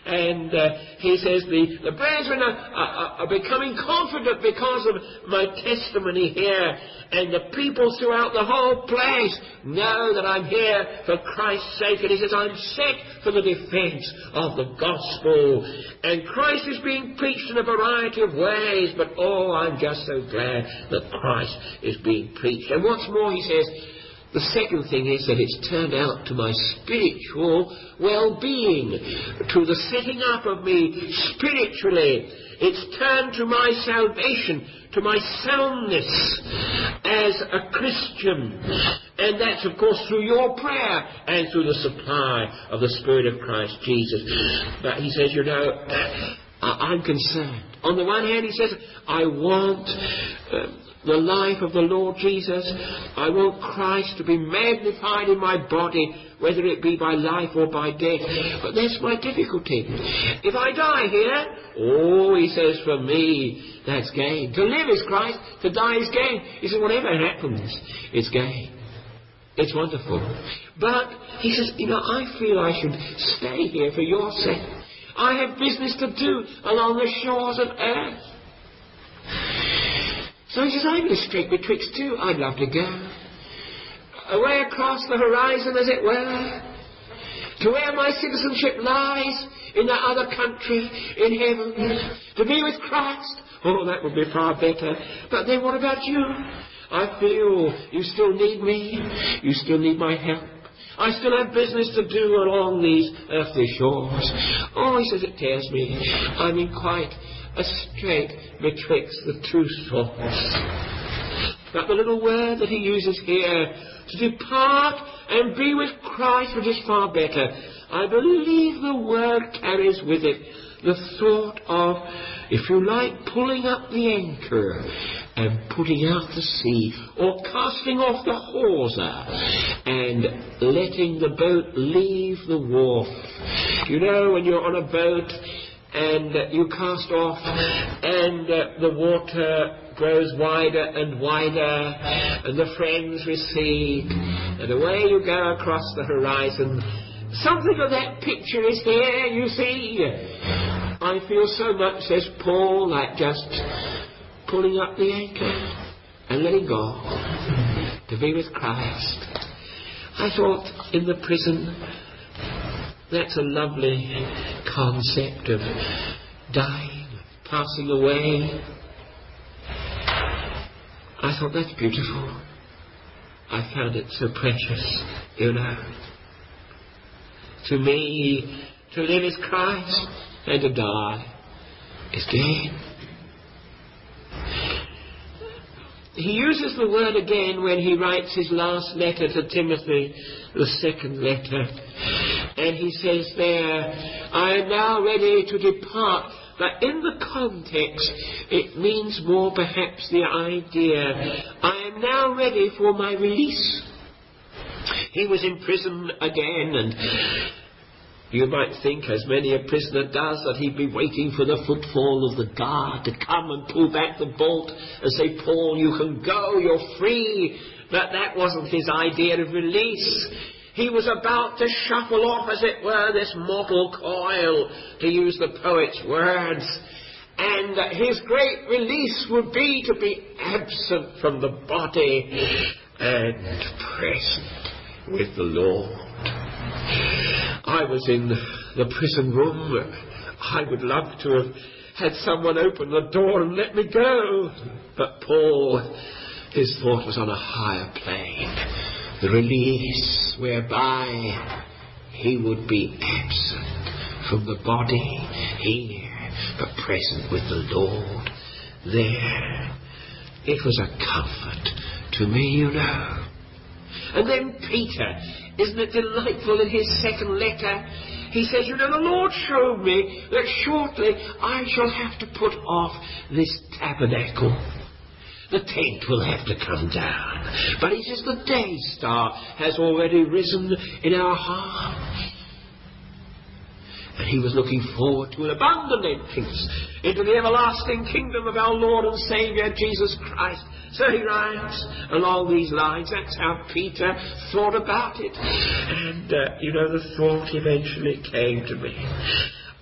And uh, he says the, the brethren are, are, are becoming confident because of my testimony here. And the people throughout the whole place know that I'm here for Christ's sake. And he says, I'm set for the defense of the gospel. And Christ is being preached in a variety of ways. But oh, I'm just so glad that Christ is being preached. And what's more, he says, the second thing is that it's turned out to my spiritual well-being, to the setting up of me spiritually. It's turned to my salvation, to my soundness as a Christian. And that's, of course, through your prayer and through the supply of the Spirit of Christ Jesus. But he says, you know, I'm concerned. On the one hand, he says, I want Uh, the life of the Lord Jesus. I want Christ to be magnified in my body, whether it be by life or by death. But that's my difficulty. If I die here, oh, he says, for me, that's gain. To live is Christ, to die is gain. He says, whatever happens, it's gain. It's wonderful. But he says, you know, I feel I should stay here for your sake. I have business to do along the shores of earth. So he says, I'm the strait betwixt two. I'd love to go away across the horizon, as it were, to where my citizenship lies, in that other country, in heaven, to be with Christ. Oh, that would be far better. But then what about you? I feel you still need me. You still need my help. I still have business to do along these earthly shores. Oh, he says, it tears me. I'm in quite a strait betwixt the two thoughts. But the little word that he uses here, to depart and be with Christ, which is far better, I believe the word carries with it the thought of, if you like, pulling up the anchor and putting out to sea, or casting off the hawser and letting the boat leave the wharf. You know, when you're on a boat and uh, you cast off, and uh, the water grows wider and wider, and the friends recede, and away you go across the horizon. Something of that picture is here, you see. I feel so much, says Paul, like just pulling up the anchor and letting go to be with Christ. I thought, in the prison, that's a lovely concept of dying, passing away. I thought, that's beautiful. I found it so precious, you know. To me, to live is Christ, and to die is gain. He uses the word again when he writes his last letter to Timothy, the second letter. And he says there, I am now ready to depart. But in the context, it means more perhaps the idea, I am now ready for my release. He was in prison again, and you might think, as many a prisoner does, that he'd be waiting for the footfall of the guard to come and pull back the bolt and say, Paul, you can go, you're free. But that wasn't his idea of release. He was about to shuffle off, as it were, this mortal coil, to use the poet's words. And uh, his great release would be to be absent from the body and present with the Lord. I was in the prison room. I would love to have had someone open the door and let me go. But Paul, his thought was on a higher plane. The release whereby he would be absent from the body here, but present with the Lord there. It was a comfort to me, you know. And then Peter, isn't it delightful in his second letter? He says, you know, the Lord showed me that shortly I shall have to put off this tabernacle. The tent will have to come down. But he says the day star has already risen in our hearts. And he was looking forward to an abundant entrance into the everlasting kingdom of our Lord and Saviour, Jesus Christ. So he writes along these lines. That's how Peter thought about it. And, uh, you know, the thought eventually came to me.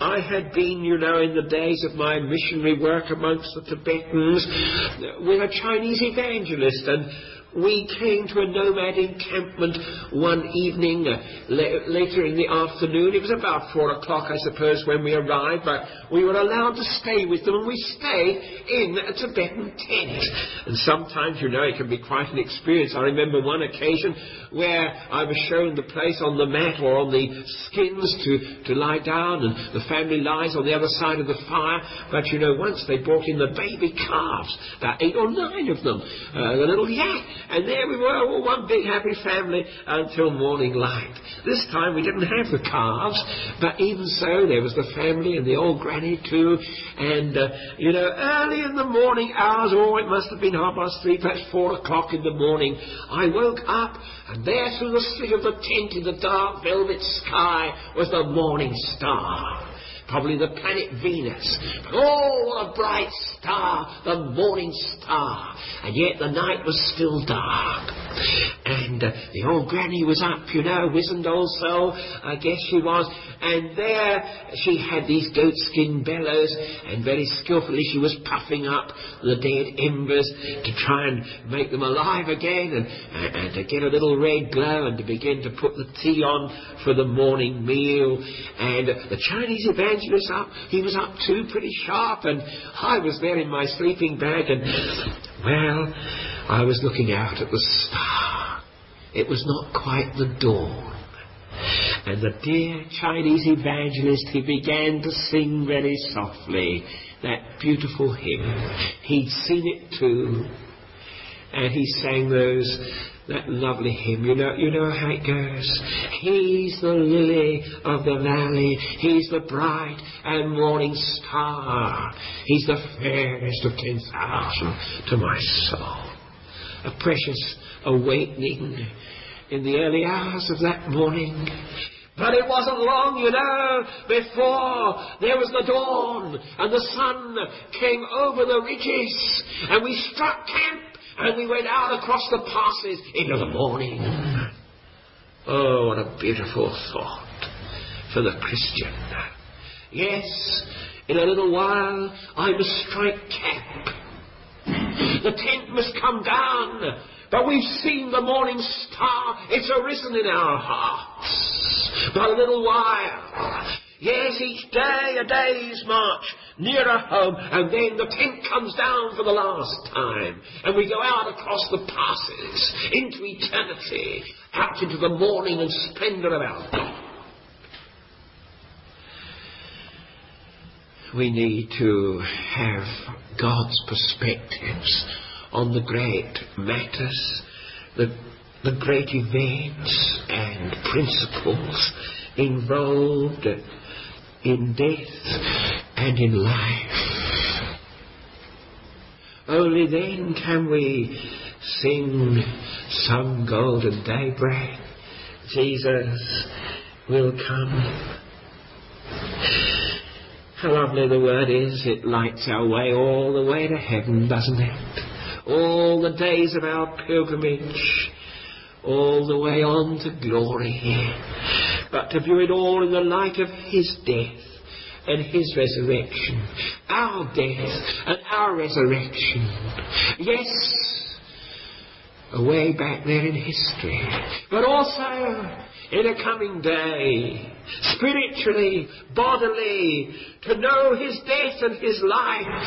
I had been, you know, in the days of my missionary work amongst the Tibetans with a Chinese evangelist, and we came to a nomad encampment one evening, uh, la- later in the afternoon. It was about four o'clock, I suppose, when we arrived, but we were allowed to stay with them, and we stayed in a Tibetan tent. And sometimes, you know, it can be quite an experience. I remember one occasion where I was shown the place on the mat or on the skins to, to lie down, and the family lies on the other side of the fire. But, you know, once they brought in the baby calves, about eight or nine of them, uh, the little yak. And there we were, all one big happy family until morning light. This time we didn't have the calves, but even so, there was the family and the old granny too. And, uh, you know, early in the morning hours, oh, it must have been half past three, perhaps four o'clock in the morning, I woke up, and there through the slit of the tent in the dark velvet sky was the morning star. Probably the planet Venus. Oh, what a bright star, the morning star. And yet the night was still dark. And uh, the old granny was up, you know, wizened old soul, I guess she was. And there she had these goatskin bellows, and very skillfully she was puffing up the dead embers to try and make them alive again, and, and, and to get a little red glow, and to begin to put the tea on for the morning meal. And uh, the Chinese evangelist up, he was up too, pretty sharp, and I was there in my sleeping bag, and, well, I was looking out at the star. It was not quite the dawn. And the dear Chinese evangelist, he began to sing very softly that beautiful hymn. He'd seen it too. And he sang those, that lovely hymn. You know, you know how it goes. He's the lily of the valley. He's the bright and morning star. He's the fairest of ten thousand to my soul. A precious awakening in the early hours of that morning. But it wasn't long, you know, before there was the dawn, and the sun came over the ridges, and we struck camp, and we went out across the passes into the morning. Oh, what a beautiful thought for the Christian. Yes, in a little while I must strike camp. The tent must come down, but we've seen the morning star. It's arisen in our hearts. But a little while, yes, each day a day's march nearer home, and then the tent comes down for the last time, and we go out across the passes into eternity, out into the morning and splendour of our God. We need to have God's perspectives on the great matters, the, the great events and principles involved in death and in life. Only then can we sing some golden daybreak. Jesus will come. How lovely the word is. It lights our way all the way to heaven, doesn't it? All the days of our pilgrimage, all the way on to glory. But to view it all in the light of his death and his resurrection. Our death and our resurrection. Yes, away back there in history. But also in a coming day, spiritually, bodily, to know his death and his life,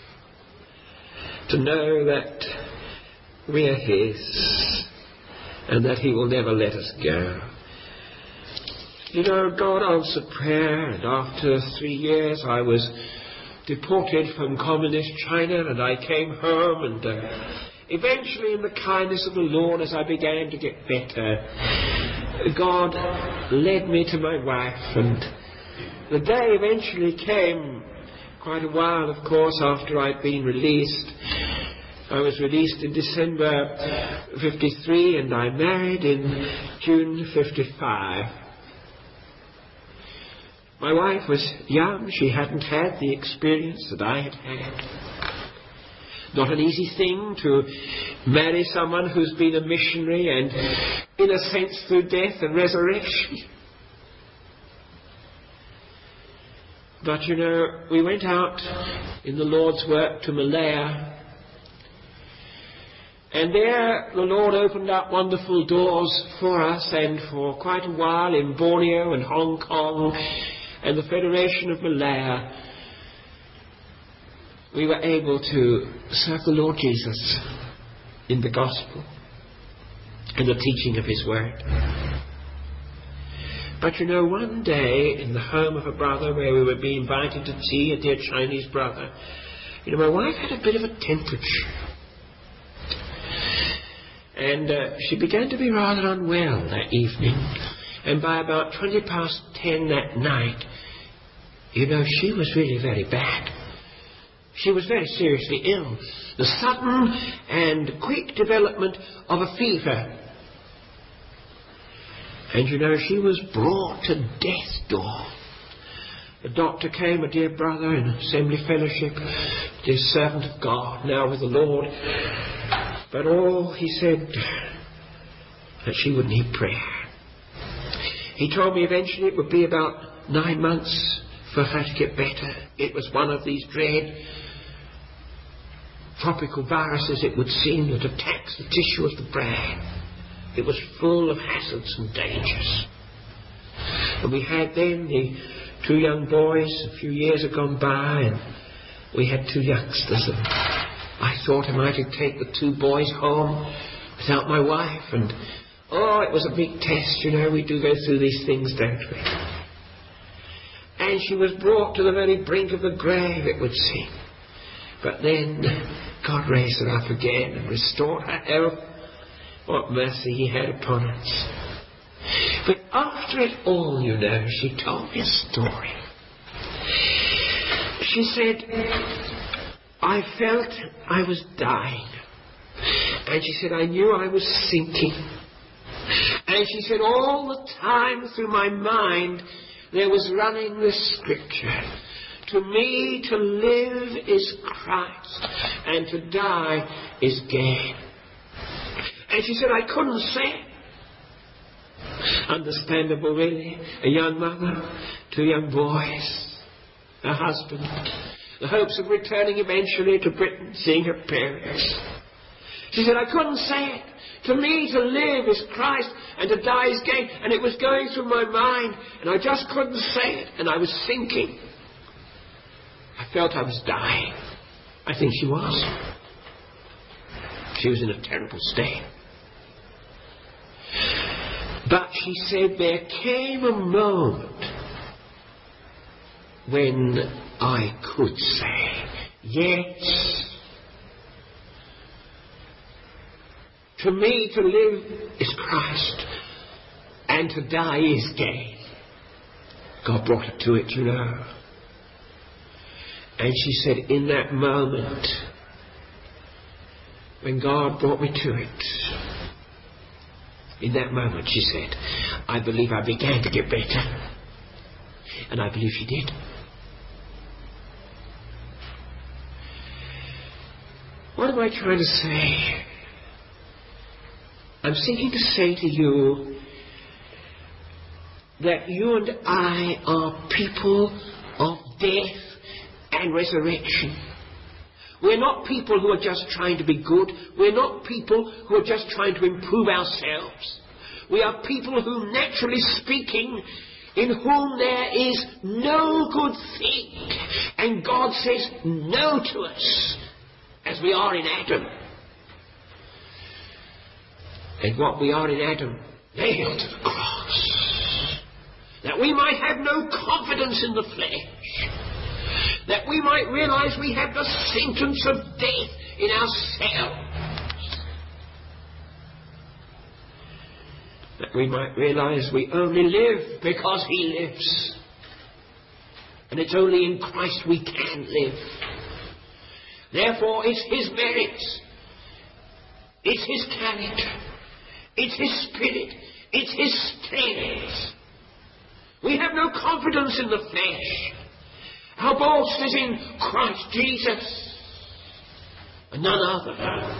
to know that we are his and that he will never let us go. You know, God answered prayer, and after three years I was deported from communist China, and I came home, and uh, eventually in the kindness of the Lord, as I began to get better, God led me to my wife, and the day eventually came, quite a while, of course, after I'd been released. I was released in December fifty-three, and I married in June fifty-five. My wife was young. She hadn't had the experience that I had had. Not an easy thing to marry someone who's been a missionary and, in a sense, through death and resurrection. But, you know, we went out in the Lord's work to Malaya, and there the Lord opened up wonderful doors for us, and for quite a while in Borneo and Hong Kong and the Federation of Malaya, we were able to serve the Lord Jesus in the gospel and the teaching of His word. But you know, one day in the home of a brother where we were being invited to tea, a dear Chinese brother, you know, my wife had a bit of a temperature. And uh, she began to be rather unwell that evening. And by about twenty past ten that night, you know, she was really very bad. She was very seriously ill. The sudden and quick development of a fever. And you know, she was brought to death's door. The doctor came, a dear brother in Assembly Fellowship, dear servant of God, now with the Lord. But all he said, that she would need prayer. He told me eventually it would be about nine months for her to get better. It was one of these dread tropical viruses, it would seem, that attacks the tissue of the brain. It was full of hazards and dangers. And we had then the two young boys, a few years had gone by, and we had two youngsters. And I thought I might take the two boys home without my wife. And, oh, it was a big test, you know. We do go through these things, don't we? And she was brought to the very brink of the grave, it would seem. But then God raised her up again and restored her health. What mercy He had upon us. But after it all, you know, she told me a story. She said, I felt I was dying. And she said, I knew I was sinking. And she said, all the time through my mind, there was running this scripture. To me, to live is Christ, and to die is gain. And she said, I couldn't say it. Understandable, really. A young mother, two young boys, a husband, the hopes of returning eventually to Britain, seeing her parents. She said, I couldn't say it. To me, to live is Christ, and to die is gain. And it was going through my mind, and I just couldn't say it, and I was sinking. I felt I was dying. I think she was. She was in a terrible state. But she said there came a moment when I could say, yes, to me to live is Christ, and to die is gain. God brought her to it, you know. And she said, in that moment, when God brought me to it, in that moment, she said, I believe I began to get better. And I believe she did. What am I trying to say? I'm seeking to say to you that you and I are people of death and resurrection. We're not people who are just trying to be good. We're not people who are just trying to improve ourselves. We are people who, naturally speaking, in whom there is no good thing. And God says no to us, as we are in Adam. And what we are in Adam, nailed to the cross. That we might have no confidence in the flesh. That we might realize we have the sentence of death in ourselves. That we might realize we only live because He lives. And it's only in Christ we can live. Therefore, it's His merits. It's His character. It's His Spirit. It's His strength. We have no confidence in the flesh. Our boast is in Christ Jesus, and none other.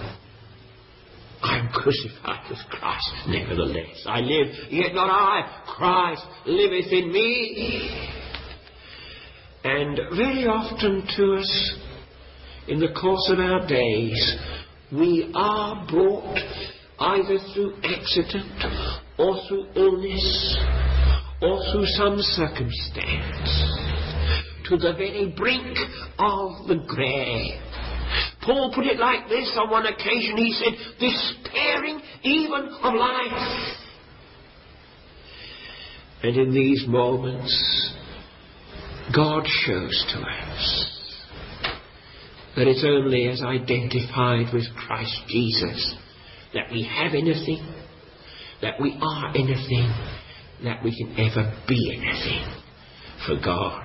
I am crucified with Christ, nevertheless I live, yet not I, Christ liveth in me. And very often to us, in the course of our days, we are brought either through accident or through illness or through some circumstance to the very brink of the grave. Paul put it like this on one occasion. He said, despairing even of life. And in these moments, God shows to us that it's only as identified with Christ Jesus that we have anything, that we are anything, that we can ever be anything for God.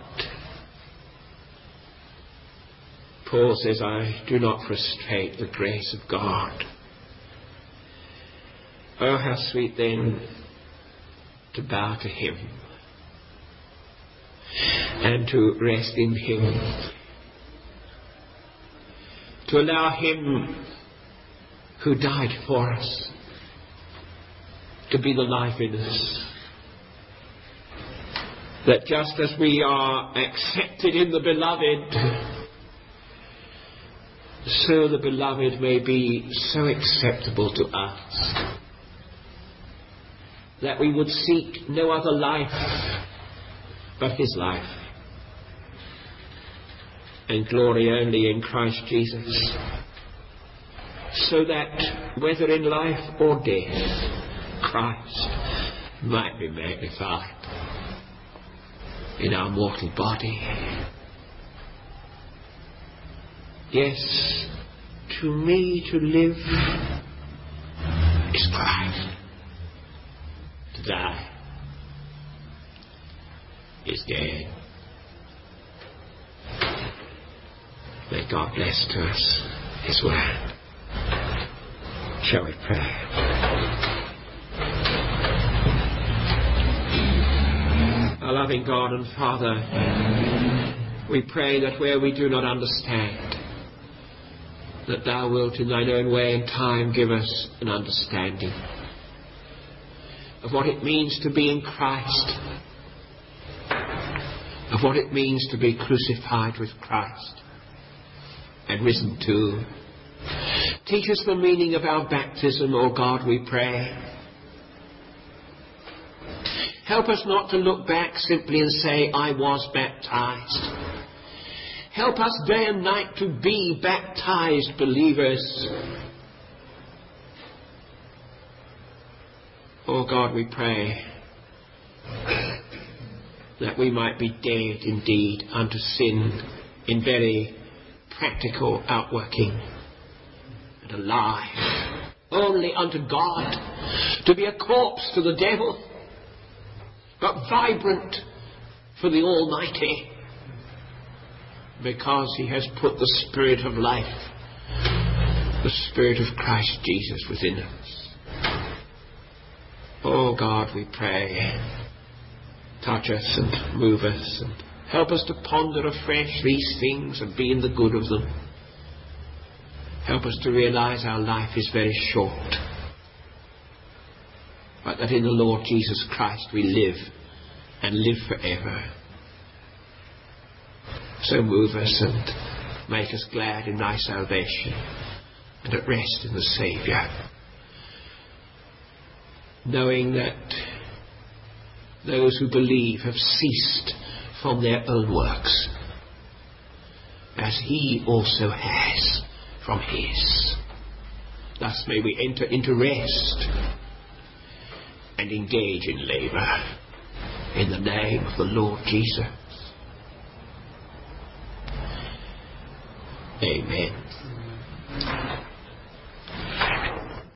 Paul says, I do not frustrate the grace of God. Oh, how sweet then to bow to Him and to rest in Him, to allow Him who died for us to be the life in us. That just as we are accepted in the Beloved, so the Beloved may be so acceptable to us, that we would seek no other life but His life, and glory only in Christ Jesus, so that whether in life or death, Christ might be magnified in our mortal body. Yes, to me to live is Christ. To die is dead. May God bless to us His word. Shall we pray? Our loving God and Father, we pray that where we do not understand, that Thou wilt in Thine own way and time give us an understanding of what it means to be in Christ, of what it means to be crucified with Christ and risen too. Teach us the meaning of our baptism, O God, we pray. Help us not to look back simply and say, I was baptized. Help us day and night to be baptized believers. Oh God, we pray that we might be dead indeed unto sin in very practical outworking, and alive only unto God, to be a corpse to the devil, but vibrant for the Almighty, because He has put the Spirit of life, the Spirit of Christ Jesus within us. Oh God, we pray, touch us and move us and help us to ponder afresh these things and be in the good of them. Help us to realize our life is very short, but that in the Lord Jesus Christ we live and live forever. So move us and make us glad in Thy salvation and at rest in the Saviour, knowing that those who believe have ceased from their own works, as He also has from His. Thus may we enter into rest and engage in labour in the name of the Lord Jesus. Amen.